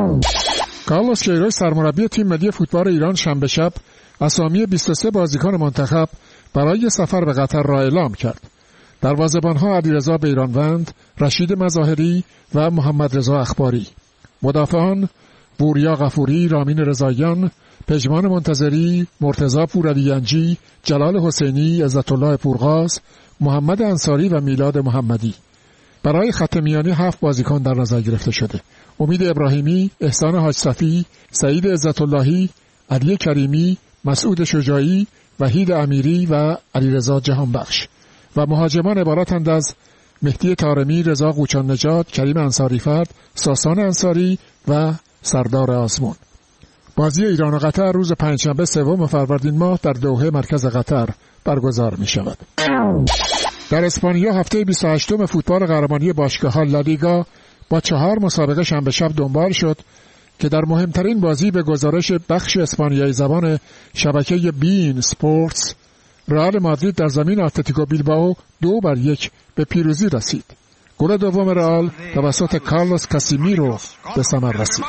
کارلوس کیروش سرمربی تیم ملی فوتبال ایران شنبه شب اسامی بیست و سه بازیکن منتخب برای سفر به قطر را اعلام کرد. دروازه‌بان‌ها علیرضا بیرانوند، رشید مظاهری و محمد رضا اخباری. مدافعان وریا غفوری، رامین رضاییان، پژمان منتظری، مرتضی پورعلی‌گنجی، جلال حسینی، عزت الله پورغاز، محمد انصاری و میلاد محمدی. برای خط میانی هفت بازیکن در نظر گرفته شده: امید ابراهیمی، احسان حاج صفی، سعید عزت اللهی، علی کریمی، مسعود شجاعی، وحید امیری و علیرضا جهانبخش. و مهاجمان عبارتند از مهدی طارمی، رضا قوچان نژاد، کریم انصاری فرد، ساسان انصاری و سردار آزمون. بازی ایران و قطر روز پنجشنبه سوم فروردین ماه در دوحه مرکز قطر برگزار می شود. در اسپانیا هفته بیست و هشتم فوتبال قهرمانی باشگاه‌ها لالیگا با چهار مسابقه شنبه شب دنبال شد که در مهمترین بازی به گزارش بخش اسپانیایی زبان شبکه بین سپورتس رئال مادرید در زمین اتلتیکو بیلبائو دو بر یک به پیروزی رسید. گل دوم رئال توسط کارلوس کاسیمیرو به ثمر رسید.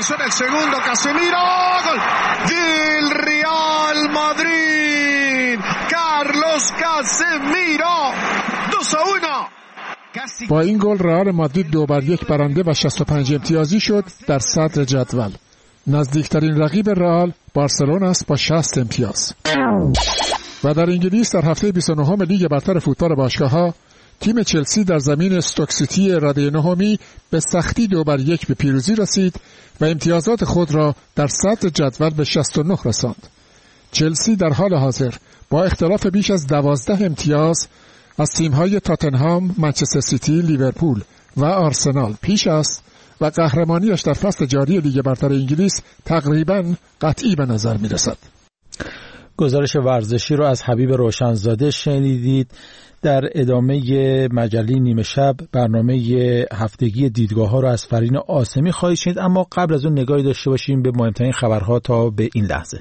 با این گل رئال مادرید دو بر یک برنده و شصت و پنج امتیازی شد در صدر جدول. نزدیکترین رقیب رئال بارسلون است با شصت امتیاز. و در انگلیس در هفته بیست و نهم لیگ برتر فوتبال باشگاه‌ها تیم چلسی در زمین استوک سیتی رده نهمی به سختی دو بر یک به پیروزی رسید و امتیازات خود را در صدر جدول به شصت و نه رساند. چلسی در حال حاضر با اختلاف بیش از دوازده امتیاز از تیم‌های تاتنهام، منچستر سیتی، لیورپول و آرسنال پیش است و قهرمانیش در فصل جاری لیگ برتر انگلیس تقریباً قطعی به نظر می‌رسد. گزارش ورزشی رو از حبیب روشنزاده شنیدید. در ادامه مجله نیمه شب برنامه هفتگی دیدگاه ها رو از فرین آسمی خواهید شنید، اما قبل از اون نگاهی داشته باشیم به مهمترین خبرها تا به این لحظه.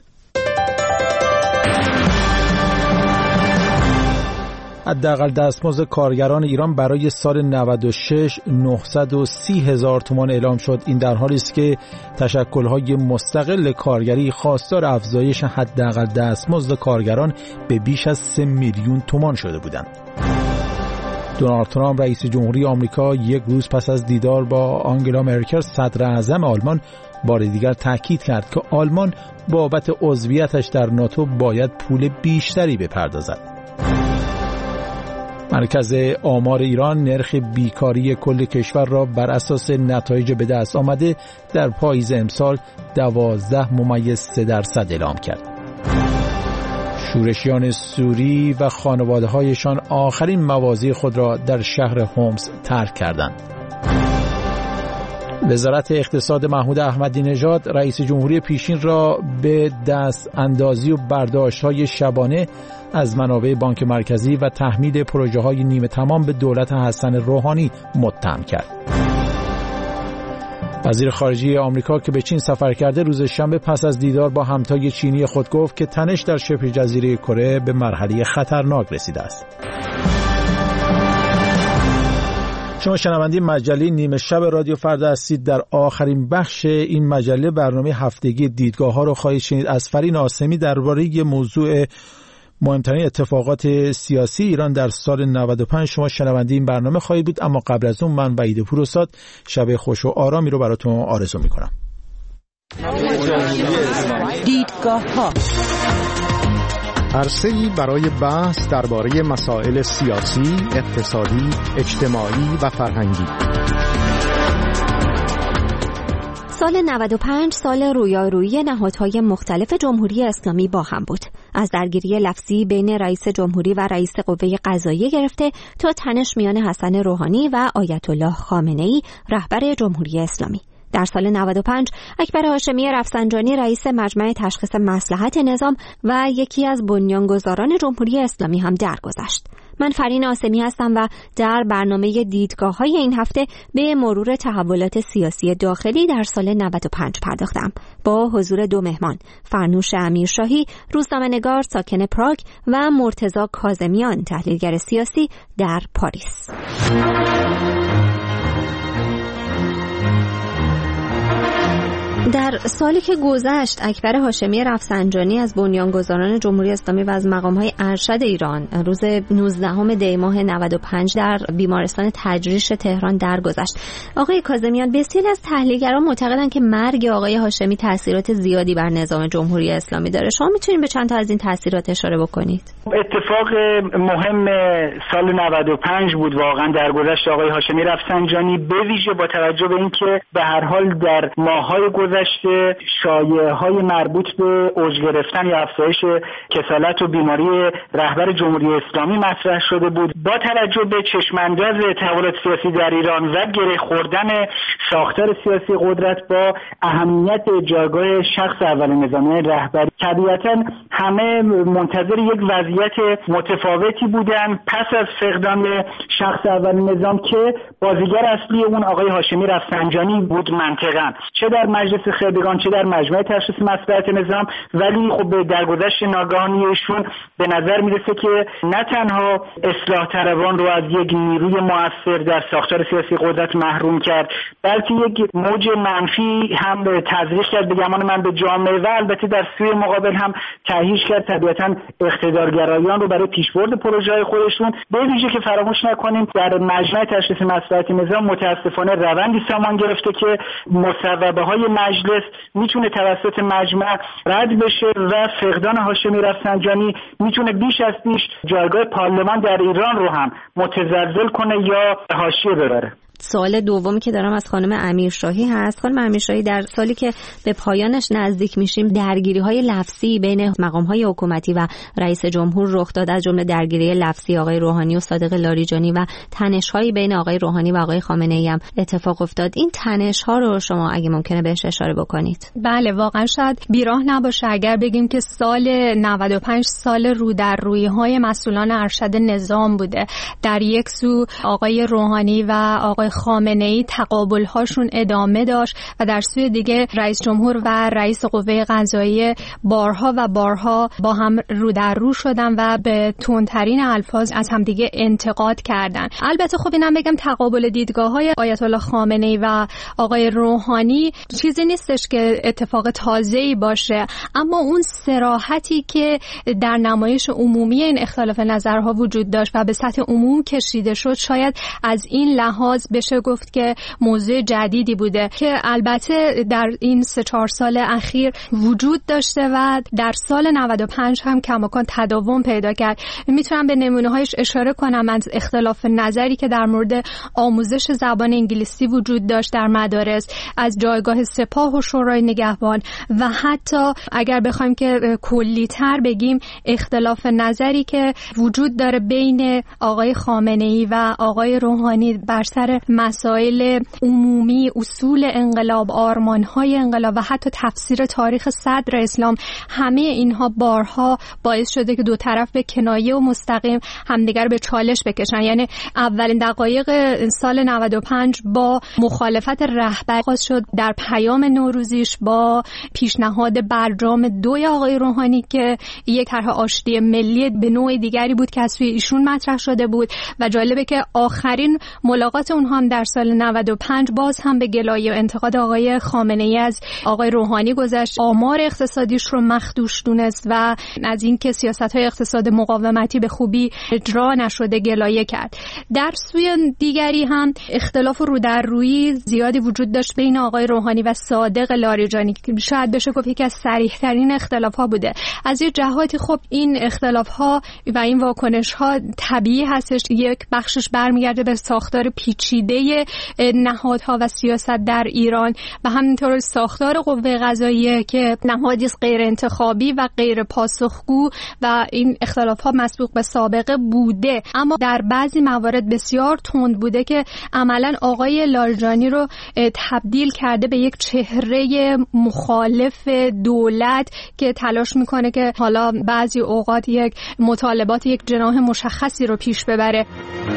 حداقل دستمزد کارگران ایران برای سال نود و شش نهصد و سی هزار تومان اعلام شد. این در حالی است که تشکل‌های مستقل کارگری خواستار افزایش حداقل دستمزد کارگران به بیش از سه میلیون تومان شده بودند. دونالد ترامپ رئیس جمهوری آمریکا یک روز پس از دیدار با آنگلا مرکل صدر اعظم آلمان بار دیگر تاکید کرد که آلمان بابت عضویتش در ناتو باید پول بیشتری بپردازد. مرکز آمار ایران نرخ بیکاری کل کشور را بر اساس نتایج به دست آمده در پاییز امسال دوازده ممیز سه درصد اعلام کرد. شورشیان سوری و خانواده‌هایشان آخرین مواضع خود را در شهر هومس ترک کردند. وزارت اقتصاد محمود احمدی نژاد رئیس جمهوری پیشین را به دست اندازی و برداشت‌های شبانه از منابع بانک مرکزی و تحمیل پروژه‌های نیمه تمام به دولت حسن روحانی متهم کرد. وزیر خارجه آمریکا که به چین سفر کرده روز شنبه پس از دیدار با همتای چینی خود گفت که تنش در شبه جزیره کره به مرحله خطرناک رسیده است. شما شنونده مجله نیمه شب رادیو فردا هستید. در آخرین بخش این مجله برنامه هفتگی دیدگاه ها رو خواهید شنید از فرین آسمی درباره موضوع مهمترین اتفاقات سیاسی ایران در سال نود و پنج. شما شنونده این برنامه خواهید بود، اما قبل از اون من وحید پوراستاد شب خوش و آرامی رو براتون آرزو میکنم. دیدگاه ها عرصه‌ای برای بحث درباره مسائل سیاسی، اقتصادی، اجتماعی و فرهنگی. سال نود و پنج سال رویارویی نهادهای مختلف جمهوری اسلامی با هم بود. از درگیری لفظی بین رئیس جمهوری و رئیس قوه قضاییه گرفته تا تنش میان حسن روحانی و آیت الله خامنه‌ای رهبر جمهوری اسلامی. در سال نود و پنج اکبر هاشمی رفسنجانی رئیس مجمع تشخیص مصلحت نظام و یکی از بنیانگذاران جمهوری اسلامی هم درگذشت. من فرین آسمی هستم و در برنامه دیدگاه‌های این هفته به مرور تحولات سیاسی داخلی در سال نود و پنج پرداختم با حضور دو مهمان، فرنوش امیرشاهی، روزنامه‌نگار ساکن پراگ و مرتضی کاظمیان، تحلیلگر سیاسی در پاریس. در سالی که گذشت اکبر هاشمی رفسنجانی از بنیانگذاران جمهوری اسلامی و از مقام‌های ارشد ایران روز نوزدهم دی ماه نود و پنج در بیمارستان تجریش تهران درگذشت. آقای کاظمیان، بسیاری از تحلیلگران معتقدند که مرگ آقای هاشمی تاثیرات زیادی بر نظام جمهوری اسلامی داره. شما میتونید به چند تا از این تاثیرات اشاره بکنید؟ اتفاق مهم سال نود و پنج بود واقعا درگذشت آقای هاشمی رفسنجانی، به ویژه با توجه به اینکه به هر حال در ماه‌های گذشته شایعه‌های مربوط به اوج گرفتن یا افزایش کسالت و بیماری رهبر جمهوری اسلامی مطرح شده بود. با توجه به چشمانداز تحولات سیاسی در ایران و گره خوردن ساختار سیاسی قدرت با اهمیت جایگاه شخص اول نظامی رهبری، طبیعتاً همه منتظر یک وضعیت متفاوتی بودن پس از فقدان شخص اول نظام که بازیگر اصلی اون آقای هاشمی رفسنجانی بود منطقاً، چه در مجلس خبرگان چه در مجمع تشخیص مصلحت نظام. ولی خب به درگذشت ناگهانی ایشون به نظر میرسه که نه تنها اصلاح طلبان رو از یک نیروی مؤثر در ساختار سیاسی قدرت محروم کرد، بلکه یک موج منفی هم تزریق کرد به گمان من به جامعه و البته در سوی مقابل هم تهییج کرد طبیعتاً اقتدارگرایان رو برای پیشبرد پروژه‌های خودشون. به ویژه که فراموش نکنیم در مجمع تشخیص مصلحت نظام متاسفانه روندی سامان گرفته که مصوبه‌های مجلس میتونه توسط مجمع رد بشه و فقدان هاشمی رفسنجانی میتونه بیش از پیش جایگاه پارلمان در ایران رو هم متزلزل کنه یا حاشیه ببره. سوال دومی که دارم از خانم امیرشاهی هست. خانم امیرشاهی، در سالی که به پایانش نزدیک میشیم درگیری‌های لفظی بین مقام‌های حکومتی و رئیس جمهور رخ داد، از جمله درگیری لفظی آقای روحانی و صادق لاریجانی و تنش‌های بین آقای روحانی و آقای خامنه‌ای هم اتفاق افتاد. این تنش‌ها رو شما اگه ممکنه بهش اشاره بکنید. بله، واقعا شاید بیراه نباشه اگر بگیم که سال نود و پنج سال رو در روی‌های مسئولان ارشد نظام بوده. در یک سو آقای روحانی و آقای خامنه‌ای تقابل‌هاشون ادامه داشت و در سوی دیگه رئیس جمهور و رئیس قوه قضاییه بارها و بارها با هم رو در رو شدن و به تندترین الفاظ از همدیگه انتقاد کردن. البته خب اینم بگم تقابل دیدگاه‌های آیت الله خامنه‌ای و آقای روحانی چیزی نیستش که اتفاق تازه‌ای باشه، اما اون صراحتی که در نمایش عمومی این اختلاف نظرها وجود داشت و به سطح عموم کشیده شد، شاید از این لحاظ بشه گفت که موضوع جدیدی بوده که البته در این سه چهار سال اخیر وجود داشته و در سال نود و پنج هم کماکان تداوم پیدا کرد. میتونم به نمونه‌هایش اشاره کنم از اختلاف نظری که در مورد آموزش زبان انگلیسی وجود داشت در مدارس، از جایگاه سپاه و شورای نگهبان و حتی اگر بخوایم که کلی‌تر بگیم اختلاف نظری که وجود داره بین آقای خامنه‌ای و آقای روحانی بر سر مسائل عمومی، اصول انقلاب، آرمان‌های انقلاب و حتی تفسیر تاریخ صدر اسلام، همه اینها بارها باعث شده که دو طرف به کنایه و مستقیم همدیگر به چالش بکشن. یعنی اولین دقایق سال نود و پنج با مخالفت رهبر آغاز شد در پیام نوروزیش با پیشنهاد برجام دوی آقای روحانی که یک طرح آشتی ملی به نوع دیگری بود که از سوی ایشون مطرح شده بود و جالبه که آخرین ملاقات اونها هم در سال نود و پنج باز هم به گلایه و انتقاد آقای خامنه‌ای از آقای روحانی گذشت، آمار اقتصادیش رو مخدوش دونست و از اینکه سیاست‌های اقتصاد مقاومتی به خوبی اجرا نشده گلایه کرد. در سوی دیگری هم اختلاف رو در روی زیادی وجود داشت بین آقای روحانی و صادق لاریجانی که شاید بشه گفت یکی از صریح‌ترین اختلاف‌ها بوده. از یه جهاتی خب این اختلاف‌ها و این واکنش‌ها طبیعی هستش، یک بخشش برمیگرده به ساختار پیچیده نهادها و سیاست در ایران و همینطور ساختار قوه قضاییه که نهادی غیر انتخابی و غیر پاسخگو و این اختلاف‌ها مسبوق به سابقه بوده، اما در بعضی موارد بسیار تند بوده که عملاً آقای لاریجانی رو تبدیل کرده به یک چهره مخالف دولت که تلاش میکنه که حالا بعضی اوقات یک مطالبات یک جناح مشخصی رو پیش ببره.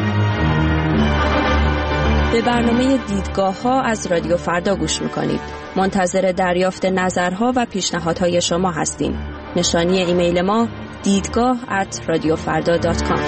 به برنامه دیدگاه ها از رادیو فردا گوش میکنید. منتظر دریافت نظرها و پیشنهادهای شما هستیم. نشانی ایمیل ما دیدگاه ات رادیو فردا دات کام.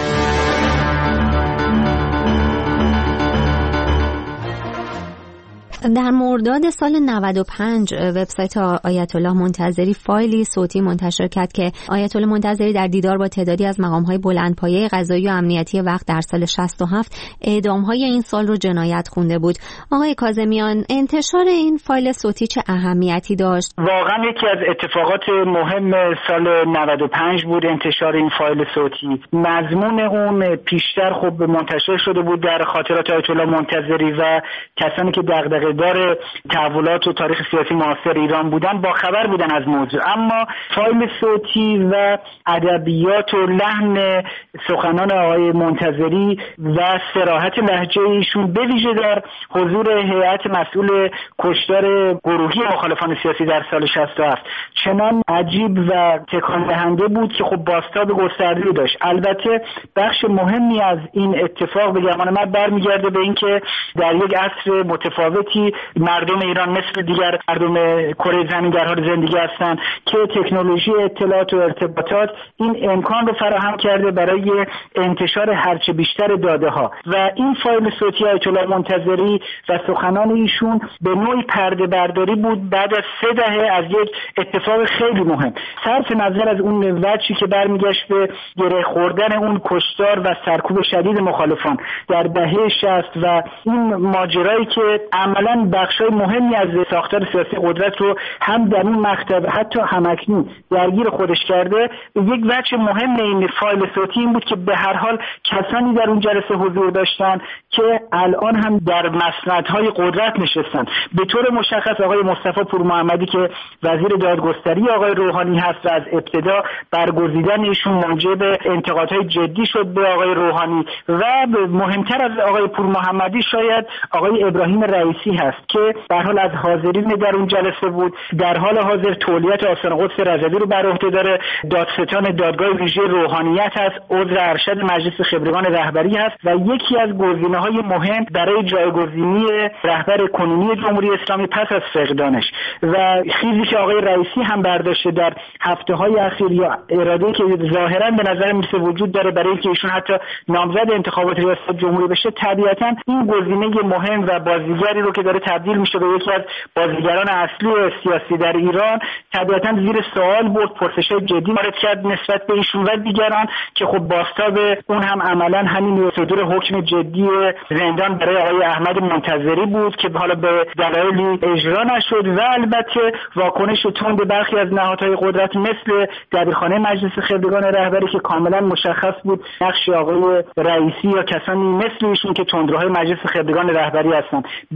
در مرداد سال نود و پنج وبسایت آیت الله منتظری فایلی صوتی منتشر کرد که آیت الله منتظری در دیدار با تعدادی از مقام‌های بلندپایه قضایی و امنیتی وقت در سال شصت و هفت اعدام‌های این سال رو جنایت خونده بود. آقای کاظمیان، انتشار این فایل صوتی چه اهمیتی داشت؟ واقعا یکی از اتفاقات مهم سال نود و پنج بود انتشار این فایل صوتی. مضمون اون پیشتر خب منتشر شده بود در خاطرات آیت الله منتظری و کسانی که دغدغه دار تحولات و تاریخ سیاسی معاصر ایران بودن با خبر بودن از موضوع، اما فایل صوتی و ادبیات و لحن سخنان آقای منتظری و صراحت لهجه ایشون به ویژه در حضور هیئت مسئول کشتار گروهی مخالفان سیاسی در سال شصت و هفت چنان عجیب و تکان دهنده بود که خب بازتاب گسترده‌ای داشت. البته بخش مهمی از این اتفاق به گمان من برمیگرده به اینکه در یک عصر متفاوتی مردم ایران مثل دیگر مردم کره زمین در حال زندگی هستند که تکنولوژی اطلاعات و ارتباطات این امکان رو فراهم کرده برای انتشار هرچه بیشتر داده ها و این فایل صوتی آیت الله منتظری و سخنان ایشون به نوعی پرده برداری بود بعد از سه دهه از یک اتفاق خیلی مهم، صرف نظر از اون وجهی که برمیگشت به گره خوردن اون کشتار و سرکوب شدید مخالفان در دهه شصت و این ماجرایی که عملاً بخشای مهمی از ساختار سیاسی قدرت رو هم در اون مکتب حتی همکنون درگیر خودش کرده. یک وجه مهم این فایل صوتی این بود که به هر حال کسانی در اون جلسه حضور داشتن که الان هم در مسندهای قدرت نشستن. به طور مشخص آقای مصطفی پورمحمدی که وزیر دادگستری آقای روحانی هست و از ابتدا برگزیدن ایشون موجب انتقادهای جدی شد به آقای روحانی و مهمتر از آقای پورمحمدی شاید آقای ابراهیم رئیسی هست که در حال از حاضرین در اون جلسه بود. در حال حاضر تولیت آستان قدس رضوی رو بر عهده داره، دادستان دادگاه ویژه روحانیت هست، عضو ارشد مجلس خبرگان رهبری هست و یکی از گزینه‌های مهم برای جایگزینی رهبر کنونی جمهوری اسلامی پس از فقدانش و خیزی که آقای رئیسی هم برداشته در هفته‌های اخیر یا اراده‌ای که ظاهراً به نظر میرسه وجود داره برای اینکه ایشون حتی نامزد انتخابات ریاست جمهوری بشه، طبیعتاً این گزینه مهم و بازیگری رو که داره تبدیل میشه به یکی از بازیگران اصلی سیاسی در ایران طبیعتاً زیر سوال برد، پرسش‌های جدی وارد کرد نسبت به ایشون و دیگران که خب بازتاب اون هم عملاً همین صدور حکم جدی زندان برای آقای احمد منتظری بود که حالا به دلایلی اجرا نشد و البته واکنش تند برخی از نهادهای قدرت مثل دبیرخانه مجلس خبرگان رهبری که کاملاً مشخص بود نقش آقای رئیسی یا کسانی مثل ایشون که تندروهای مجلس خبرگان رهبری هستند. به هر حال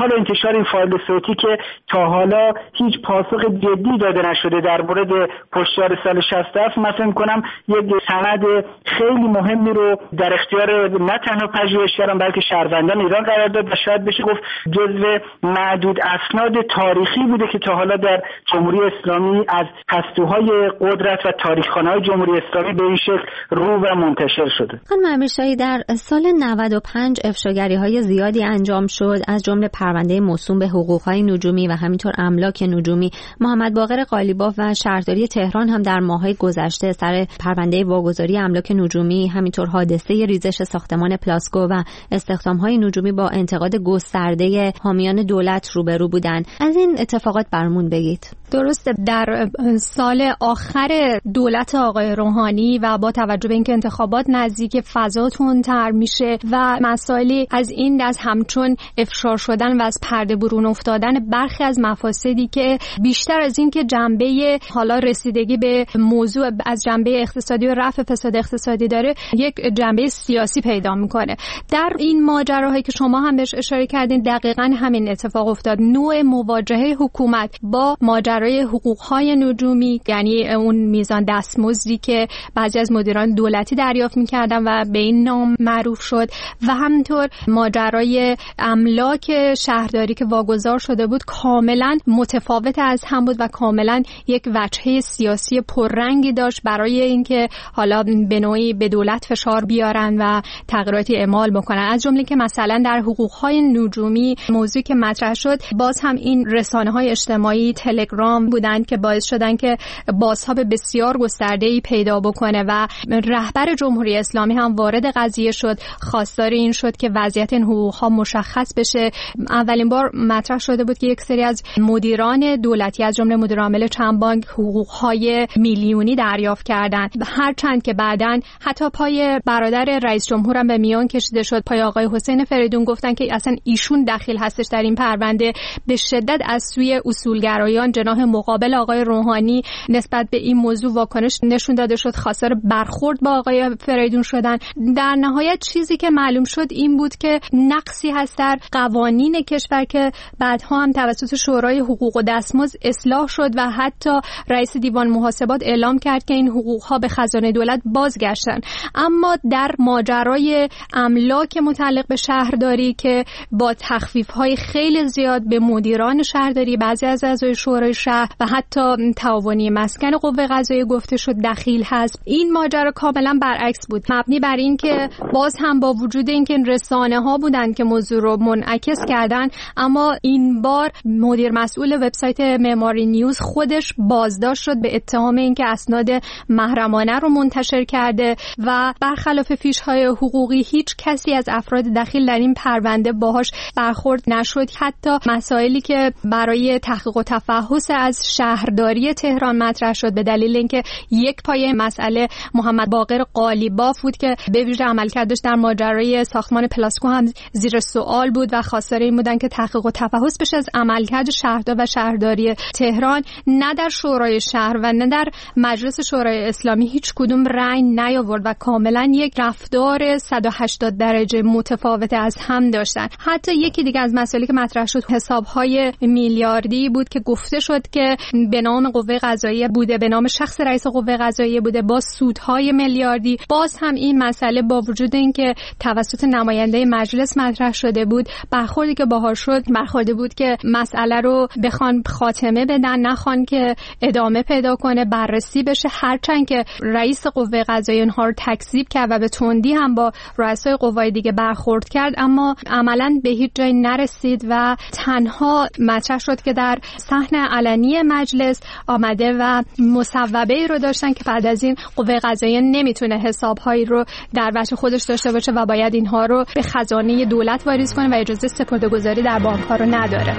حال انتشار این فایل صوتی که تا حالا هیچ پاسخ جدی داده نشده در مورد کشتار سال شصت و هفت، من فکر می‌کنم یک سند خیلی مهمی رو در اختیار نه تنها پژوهشگران بلکه شهروندان ایران قرار داد و شاید بشه گفت جزو معدود اسناد تاریخی بوده که تا حالا در جمهوری اسلامی از پستوهای قدرت و تاریخ‌خوانه‌های جمهوری اسلامی به این شکل رو و منتشر شده. خانم امیرشاهی، در سال نود و پنج افشاگری‌های زیادی انجام شد، از جمله پرونده موسوم به حقوق‌های نجومی و همینطور املاک نجومی. محمد باقر قالیباف و شهرداری تهران هم در ماه‌های گذشته سر پرونده واگذاری املاک نجومی، همینطور حادثه ریزش ساختمان پلاسکو و استخدام‌های نجومی با انتقاد گسترده حامیان دولت روبرو بودند. از این اتفاقات برمون بگید. درسته، در سال آخر دولت آقای روحانی و با توجه به اینکه انتخابات نزدیک، فضا تندتر میشه و مسائلی از این دست همچون افشا شدن و از پرده برون افتادن برخی از مفاسدی که بیشتر از این که جنبه حالا رسیدگی به موضوع از جنبه اقتصادی و رفع فساد اقتصادی داره، یک جنبه سیاسی پیدا میکنه. در این ماجراهایی که شما هم بهش اشاره کردین دقیقاً همین اتفاق افتاد. نوع مواجهه حکومت با ماجرای حقوق‌های نجومی، یعنی اون میزان دستمزدی که بعضی از مدیران دولتی دریافت می‌کردن و به این نام معروف شد، و همینطور ماجرای املاک شهرداری که واگذار شده بود، کاملا متفاوت از هم بود و کاملا یک وجهه سیاسی پررنگی داشت برای اینکه حالا به نوعی به دولت فشار بیارن و تغییراتی اعمال بکنن. از جمله که مثلا در حقوق‌های نجومی موضوعی که مطرح شد، باز هم این رسانه‌های اجتماعی تلگرام بودند که باعث شدن که بازتاب بسیار گسترده‌ای پیدا بکنه و رهبر جمهوری اسلامی هم وارد قضیه شد، خواستار این شد که وضعیت این حقوق‌ها مشخص بشه. اولین بار مطرح شده بود که یک سری از مدیران دولتی از جمله مدیر عامل چند بانک حقوق‌های میلیونی دریافت کردند، هرچند که بعداً حتی پای برادر رئیس جمهور هم به میان کشیده شد، پای آقای حسین فریدون گفتن که اصلا ایشون دخیل هستش در این پرونده. به شدت از سوی اصولگرایان جناح مقابل آقای روحانی نسبت به این موضوع واکنش نشون داده شد، خواستار برخورد با آقای فریدون شدن. در نهایت چیزی که معلوم شد این بود که نقصی هست در قوانین کشور که بعدها هم توسط شورای حقوق و دستمزد اصلاح شد و حتی رئیس دیوان محاسبات اعلام کرد که این حقوق‌ها به خزانه دولت بازگشتن. اما در ماجرای املاک متعلق به شهرداری که با تخفیف‌های خیلی زیاد به مدیران شهرداری، بعضی از اعضای شورای شهر و حتی تعاونی مسکن قوه قضاییه گفته شد دخیل هست، این ماجرا کاملا برعکس بود، مبنی بر این که باز هم با وجود اینکه رسانه‌ها بودند که موضوع رو منعکس کردن، اما این بار مدیر مسئول وبسایت معماری نیوز خودش بازداشت شد به اتهام اینکه اسناد محرمانه رو منتشر کرده و برخلاف فیش‌های حقوقی هیچ کسی از افراد دخیل در این پرونده باهاش برخورد نشد. حتی مسائلی که برای تحقیق و تفحص از شهرداری تهران مطرح شد به دلیل اینکه یک پایه مسئله محمد باقر قالیباف بود که به ویژه عملکردش در ماجرای ساختمان پلاسکو هم زیر سوال بود و خواستار این بودن که تحقیق و تفحص بشه از عملکرد شهردار و شهرداری تهران. نه در شورای شهر و نه در مجلس شورای اسلامی هیچ کدوم رأی نیاورد و کاملا یک رفتار صد و هشتاد درجه متفاوت از هم داشتن. حتی یکی دیگه از مسائلی که مطرح شد حساب‌های میلیاردی بود که گفته شد که به نام قوه قضاییه بوده، به نام شخص رئیس قوه قضاییه بوده با سودهای میلیاردی. باز هم این مسئله با وجود اینکه توسط نماینده مجلس مطرح شده بود، برخوردی که باهاش شد برخوردی بود که مسئله رو بخوان خاتمه بدن، نخوان که ادامه پیدا کنه، بررسی بشه، هرچند که رئیس قوه قضاییه اونها رو تکذیب کرد و به تندی هم با رؤسای قوای دیگه برخورد کرد، اما عملاً به هیچ جایی نرسید و تنها مطرح شد که در صحن علنی مجلس آمده و مصوبه‌ای رو داشتن که بعد از این قوه قضاییه نمیتونه حساب‌هایی رو در بچه خودش داشته باشه و باید اینها رو به خزانه دولت واریز کنه و اجازه سپرده‌گذاری در بانک‌ها رو نداره.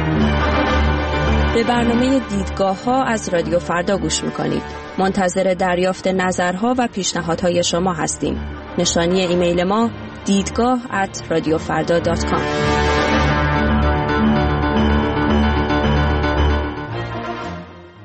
به برنامه دیدگاه‌ها از رادیو فردا گوش می‌کنید. منتظر دریافت نظرها و پیشنهادهای شما هستیم. نشانی ایمیل ما دیدگاه ات رادیو فردا دات کام. آقای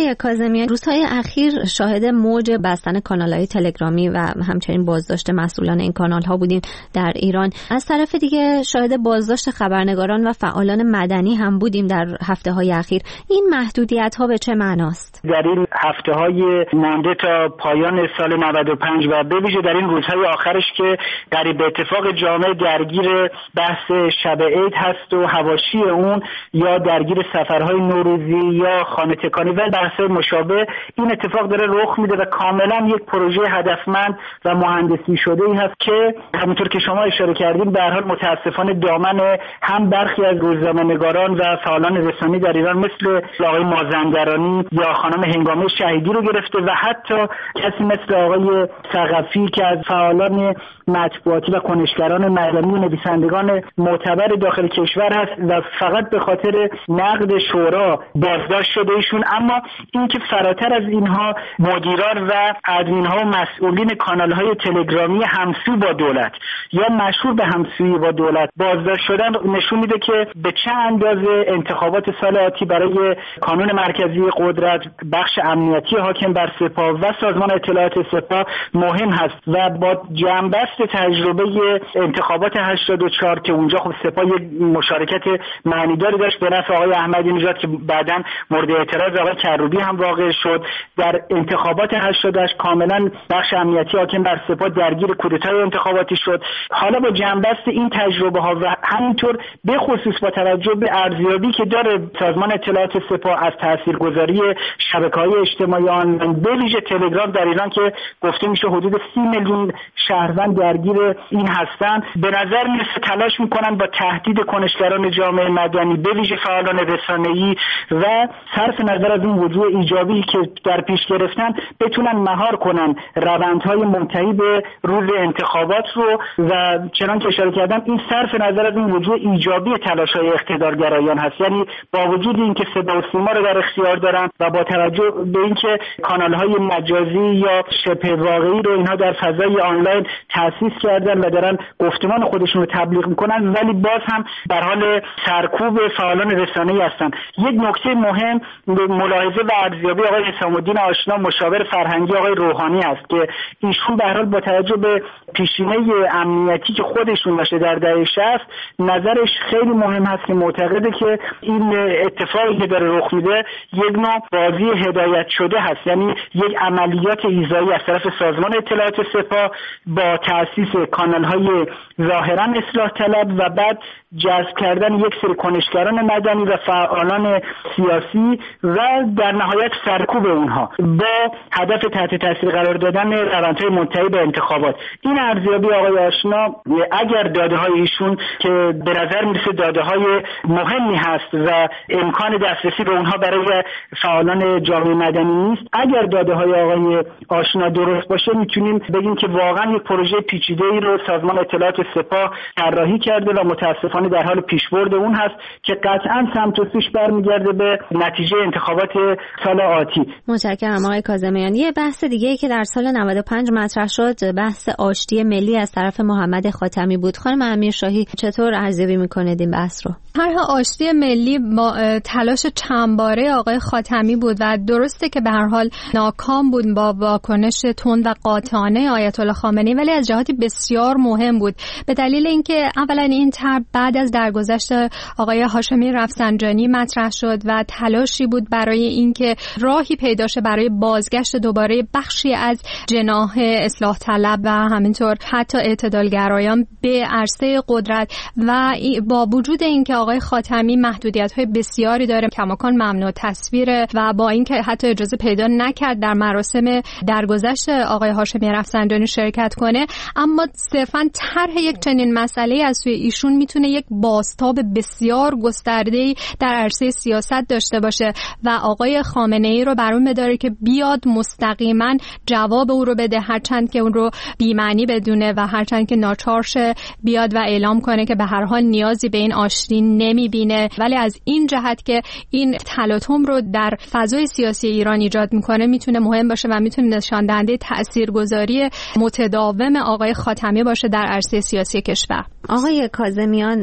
آقای کاظمیان، روزهای اخیر شاهد موج بستن کانال‌های تلگرامی و همچنین بازداشت مسئولان این کانال‌ها بودیم در ایران. از طرف دیگه شاهد بازداشت خبرنگاران و فعالان مدنی هم بودیم در هفته‌های اخیر. این محدودیت‌ها به چه معناست؟ در این هفته‌های مانده تا پایان سال نود و پنج و به ویژه در این روزهای آخرش که در به اتفاق جامعه درگیر بحث شب عید هست و حواشی اون یا درگیر سفرهای نوروزی یا خانه تکانی و بحث مشابه، این اتفاق داره رخ میده و کاملا یک پروژه هدفمند و مهندسی شده ای هست که همونطور که شما اشاره کردین به هر حال متاسفانه دامن هم برخی از روزنامه‌نگاران و فعالان رسانه‌ای در ایران مثل آقای مازندرانی یا خانم هنگامه شهیدی رو گرفته و حتی کسی مثل آقای ثقفی که از فعالان مطبوعاتی و کنشگران مدنی و نویسندگان معتبر داخل کشور هست و فقط به خاطر نقد شورا بازداشت شده ایشون. اما این که فراتر از اینها مدیران و ادمین‌ها و مسئولین کانال‌های تلگرامی همسو با دولت یا مشهور به همسویی با دولت بازداشت شدن نشون میده که به چه اندازه انتخابات سال آتی برای کانون مرکزی قدرت، بخش امنیتی حاکم بر سپاه و سازمان اطلاعات سپاه مهم هست و با جنبست تجربه انتخابات هشتاد و چهار که اونجا خب سپاه یک مشارکت معنیداری داشت به نفع آقای احمدی نژاد که بعداً مورد اعتراض آقای کروبی هم واقع شد، در انتخابات هشتاد و هشت کاملا بخش امنیتی حاکم بر سپاه درگیر کودتای انتخاباتی شد. حالا با جنبست این تجربه ها و همینطور به خصوص با توجه به ارزیابی که داره سازمان اطلاعات سپاه از تاثیرگذاری شبکه‌های اجتماعی آنلاین به ویژه تلگرام در ایران که گفته میشه حدود سی میلیون شهروند درگیر این هستن، به نظر میرسه تلاش میکنن با تهدید کنشگران جامعه مدنی به ویژه فعالان رسانه‌ای و صرف نظر از این وجوه ایجابی که در پیش گرفتن بتونن مهار کنن روندهای منتهی به روز انتخابات رو و چنان که اشاره کردم این صرف نظر از این وجوه ایجابی تلاش‌های اقتدارگرایان هست. یعنی با وجود اینکه صدا و سیما رو در اختیار دارن و با توجه به اینکه کانال‌های مجازی یا شبه واقعی رو اینها در فضای آنلاین تأسیس کردن و دارن گفتمان خودشون رو تبلیغ میکنن، ولی باز هم در حال سرکوب فعالان رسانه‌ای هستن. یک نکته مهم ملاحظه و ارزیابی آقای حسام الدین آشنا مشاور فرهنگی آقای روحانی است که ایشون به هر حال با توجه به پیشینه امنیتی که خودشون داشته در دهه شصت نظرش خیلی مهم هست که معتقده که این اتفاقی که داره رخ میده یک نوع بازی هدایت شده هست، یعنی یک عملیات ایذایی از طرف سازمان اطلاعات سپاه با تأسیس کانال‌های ظاهراً اصلاح طلب و بعد جذب کردن یک سری کنشگران مدنی و فعالان سیاسی و در نهایت سرکوب اونها با هدف تحت تاثیر قرار دادن روندهای منتهی به انتخابات. این ارزیابی آقای آشنا اگر داده‌های ایشون که به نظر میرسه داده‌های مهمی هست و امکان دسترسی به اونها برای فعالان جامعه مدنی نیست، اگر داده‌های آقای آشنا درست باشه میتونیم بگیم که واقعا یک پروژه پیچیده‌ای رو سازمان اطلاعات سپاه طراحی کرده و متاسفانه در حال پیشبرد اون هست که قطعاً سمت و سوش برمیگرده به نتیجه انتخابات سال آتی. متشکرم آقای کاظمیان. یه بحث دیگه‌ای که در سال نود و پنج مطرح شد بحث آشتی ملی از طرف محمد خاتمی بود. خانم امیرشاهی چطور ارزیابی می‌کنید این بحث رو؟ طرح آشتی ملی با تلاش چندباره آقای خاتمی بود و درسته که به هر حال ناکام بود با واکنش تند و قاطعانه آیت الله خامنه‌ای، ولی از جهاتی بسیار مهم بود به دلیل اینکه اولا این طرح بعد از درگذشت آقای هاشمی رفسنجانی مطرح شد و تلاشی بود برای اینکه راهی پیدا شه برای بازگشت دوباره بخشی از جناح اصلاح طلب و همینطور حتی اعتدالگرایان به عرصه قدرت و با وجود اینکه آقای خاتمی محدودیت‌های بسیاری داره، کماکان ممنوع تصویره و با اینکه حتی اجازه پیدا نکرد در مراسم درگذشت آقای هاشمی رفسنجانی شرکت کنه، اما صرفاً طرح یک چنین مسئله از سوی ایشون میتونه یک بازتاب بسیار گسترده‌ای در عرصه سیاست داشته باشه و آقای خامنه‌ای رو بر اون بداره که بیاد مستقیما جواب او رو بده، هرچند که اون رو بی‌معنی بدونه و هرچند که ناچارش بیاد و اعلام کنه که به هر حال نیازی به این آشتی نمیبینه، ولی از این جهت که این تلاطم رو در فضای سیاسی ایران ایجاد میکنه میتونه مهم باشه و میتونه نشان دهنده تاثیرگذاری متداوم آقای خاتمی باشه در عرصه سیاسی کشور. آقای کاظمیان،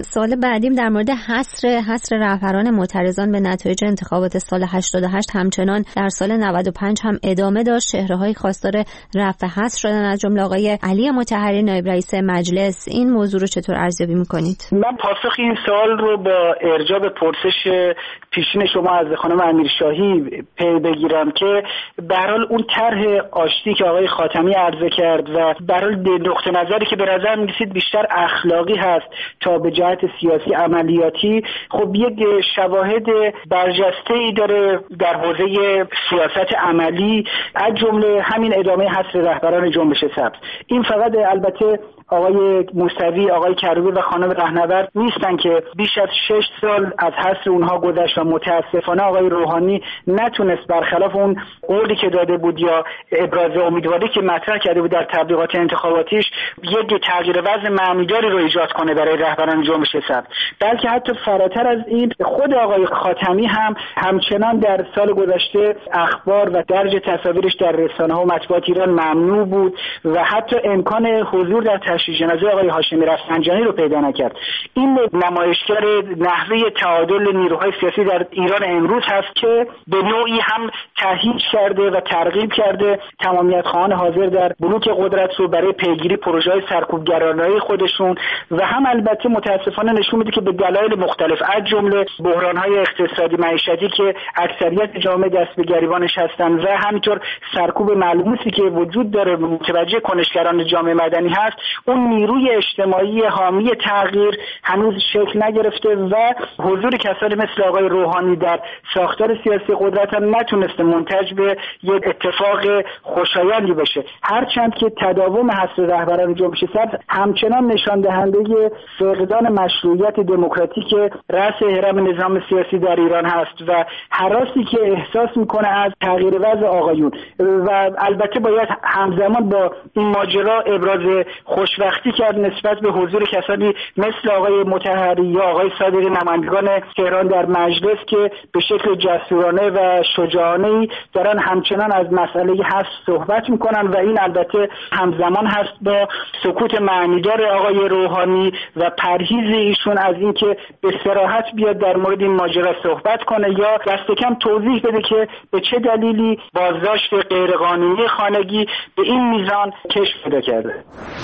سوال بعدیم در مورد حصر حصر رهبران معترضان به نتایج انتخابات سال هشتاد و هشت همچنان در سال نود و پنج هم ادامه داشت. چهره‌های خواستار رفع حصر شدن از جمله آقای علی مطهری نایب رئیس مجلس. این موضوع رو چطور ارزیابی می‌کنید؟ من پاسخ این سوال رو با ارجاع به پرسش پیشین شما از خانم امیرشاهی پی بگیرم که به هر حال اون طرح آشتی که آقای خاتمی عرضه کرد و به هر حال نقطه نظری که به نظر می‌رسید بیشتر اخلاقی هست تا به جهت سیاسی عملیاتی، خب یک شواهد برجسته‌ای داره در حوزه سیاست عملی، از جمله همین ادامه حصر رهبران جنبش سبز. این فقط البته آقای موسوی، آقای کروبی و خانم رهنورد نیستن که بیش از شش سال از حصر اونها گذشت و متاسفانه آقای روحانی نتونست برخلاف اون قولی که داده بود یا ابراز امیدواری که مطرح کرده بود در تبلیغات انتخاباتیش یک تغییر وضع معنیداری رو ایجاد کنه برای رهبران جنبش سبز، بلکه حتی فراتر از این خود آقای خاتمی هم همچنان در سال گذشته اخبار و درج تصاویرش در رسانه‌ها و مطبوعات ایران ممنوع بود و حتی امکان حضور در تشییع جنازه آقای هاشمی رفسنجانی رو پیدا نکرد. این نمایشگر نحوه تعادل نیروهای سیاسی در ایران امروز هست که به نوعی هم تهییج کرده و ترغیب کرده تمامیت خواهان حاضر در بلوک قدرت رو برای پیگیری پروژه‌های سرکوبگرانه‌ای خودشون و هم البته متاسفانه نشون میده که به دلایل مختلف از جمله بحران‌های اقتصادی معیشتی که اکثریت جامعه دست به گریبانش هستن و همینطور سرکوب ملموسی که وجود داره متوجه کنشگران جامعه مدنی هست، اون نیروی اجتماعی حامی تغییر هنوز شکل نگرفته و حضور کسانی مثل آقای روحانی در ساختار سیاسی قدرت هم نتونسته منتج به یک اتفاق خوشایندی بشه، هرچند که تداوم حصر رهبران جنبش سبز همچنان نشان دهنده فقدان مشروعیت دموکراتیک رأس هرم نظام سیاسی در ایران هست و هراسی که احساس میکنه از تغییر وضع آقایون و البته باید همزمان با این ماجرا ابراز خوشبختی کرد نسبت به حضور کسانی مثل آقای مطهری یا آقای صادقی نمایندگان تهران در مجلس که به شکل جسورانه و شجاعانه‌ای دارن همچنان از مسئله حذف صحبت میکنن و این البته همزمان هست با سکوت معنیدار آقای روحانی و پرهیز ایشون از اینکه به صراحت بیاد در مورد این ماجرا صحبت کنه یا دست کم توضیح بده که به چه دلیلی بازداشت غیرقانونی خانگی به این میزان کشف پیدا کرده.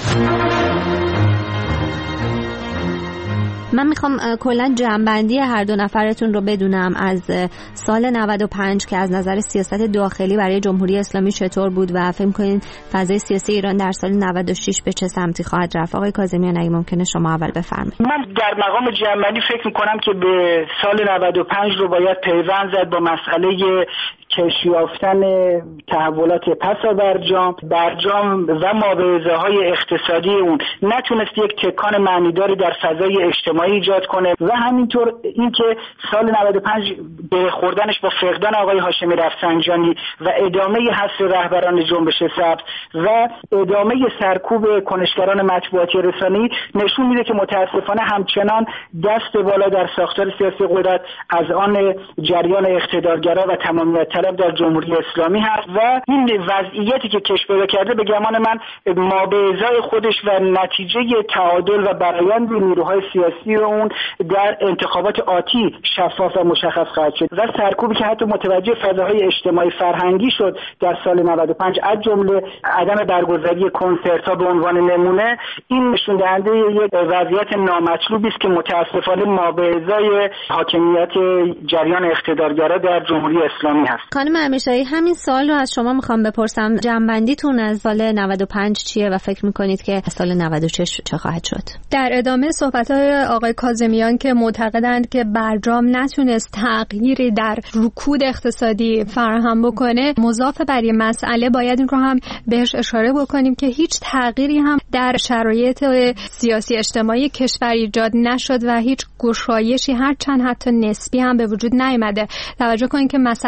من میخوام کلا جمع‌بندی هر دو نفرتون رو بدونم از سال نود و پنج که از نظر سیاست داخلی برای جمهوری اسلامی چطور بود و فکر می‌کنید فضای سیاسی ایران در سال نود و شش به چه سمتی خواهد رفت. آقای کاظمیان اگه ممکنه شما اول بفرمایید. من در مقام جمع‌بندی فکر می‌کنم که به سال نود و پنج رو باید پیوند زد با مسئله کشف یافتن تحولات پسا برجام برجام و مابعضه‌های اقتصادی اون نتونست یک تکان معنیداری در فضای اجتماعی ایجاد کنه و همینطور اینکه سال نود و پنج به خوردنش با فقدان آقای هاشمی رفسنجانی و ادامه حذف رهبران جنبش سبز و ادامه سرکوب کنشگران مطبوعاتی رسانه‌ای نشون میده که متاسفانه همچنان دست بالا در ساختار سیاسی قدرت از آن جریان اقتدارگرا و تمامیت طلب در جمهوری اسلامی هست و این وضعیتی که کشف پیدا کرده به گمان من مابعضای خودش و نتیجه تعادل و برآیند نیروهای سیاسی اون در انتخابات آتی شفاف و مشخص خواهد شد و سرکوبی که حتی متوجه فضاهای اجتماعی فرهنگی شد در سال نود و پنج از جمله عدم برگزاری کنسرت‌ها به عنوان نمونه، این نشون دهنده یک وضعیت نامطلوبی است که متاسفانه مابعضای حاکمیت جریان اقتدارگرا در جمهوری اسلامی هست. خانم امیرشاهی همین سوال رو از شما میخوام بپرسم، جنبندیتون از سال نود و پنج چیه و فکر میکنید که سال نود و شش چه خواهد شد؟ در ادامه صحبت‌های آقای کاظمیان که معتقدند که برجام نتونست تغییری در رکود اقتصادی فراهم بکنه، مضاف بر این مسئله باید این رو هم بهش اشاره بکنیم که هیچ تغییری هم در شرایط سیاسی اجتماعی کشور ایجاد نشد و هیچ گشایشی هرچند حتی نسبی هم به وجود نیامده. توجه کنید که مثلا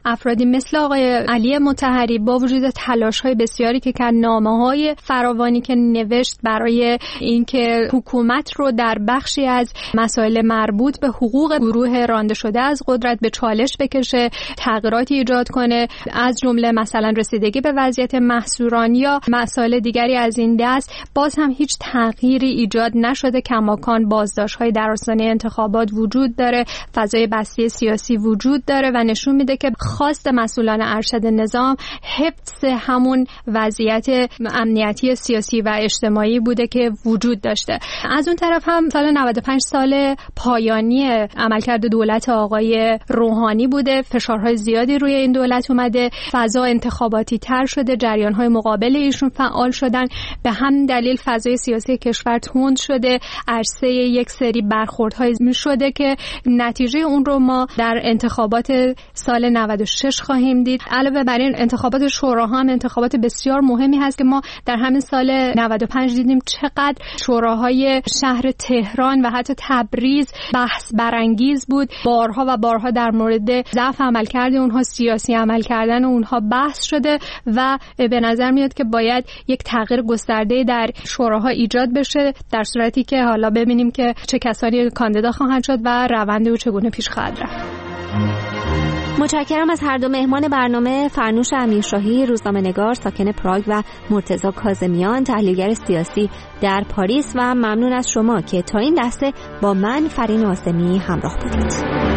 افرادی مثل آقای علی مطهری با وجود تلاش‌های بسیاری که کرد، نامه‌های فراوانی که نوشت برای اینکه حکومت رو در بخشی از مسائل مربوط به حقوق گروه رانده شده از قدرت به چالش بکشه، تغییراتی ایجاد کنه، از جمله مثلا رسیدگی به وضعیت محصوران یا مسائل دیگری از این دست، باز هم هیچ تغییری ایجاد نشده. کماکان بازداشت‌های در آستانه انتخابات وجود داره، فضای بسته سیاسی وجود داره و نشون میده که خواست مسئولان ارشد نظام حفظ همون وضعیت امنیتی سیاسی و اجتماعی بوده که وجود داشته. از اون طرف هم سال نود و پنج سال پایانی عملکرد دولت آقای روحانی بوده، فشارهای زیادی روی این دولت اومده، فضا انتخاباتی تر شده، جریان‌های مقابل ایشون فعال شدن، به هم دلیل فضای سیاسی کشور تند شده، عرصه یک سری برخوردهای شده که نتیجه اون رو ما در انتخابات سال نود و شش خواهیم دید. علاوه بر این انتخابات شوراها هم انتخابات بسیار مهمی هست که ما در همین سال نود و پنج دیدیم چقدر شوراهای شهر تهران و حتی تبریز بحث برانگیز بود. بارها و بارها در مورد ضعف عملکرد اونها، سیاسی عمل کردن اونها بحث شده و به نظر میاد که باید یک تغییر گسترده در شوراها ایجاد بشه، در صورتی که حالا ببینیم که چه کسانی کاندیدا خواهند شد و روند او چگونه پیش خواهد رفت. متشکرم از هر دو مهمان برنامه، فرنوش امیرشاهی روزنامه‌نگار ساکن پراگ و مرتضی کاظمیان تحلیلگر سیاسی در پاریس، و ممنون از شما که تا این لحظه با من فرین آسمی همراه بودید.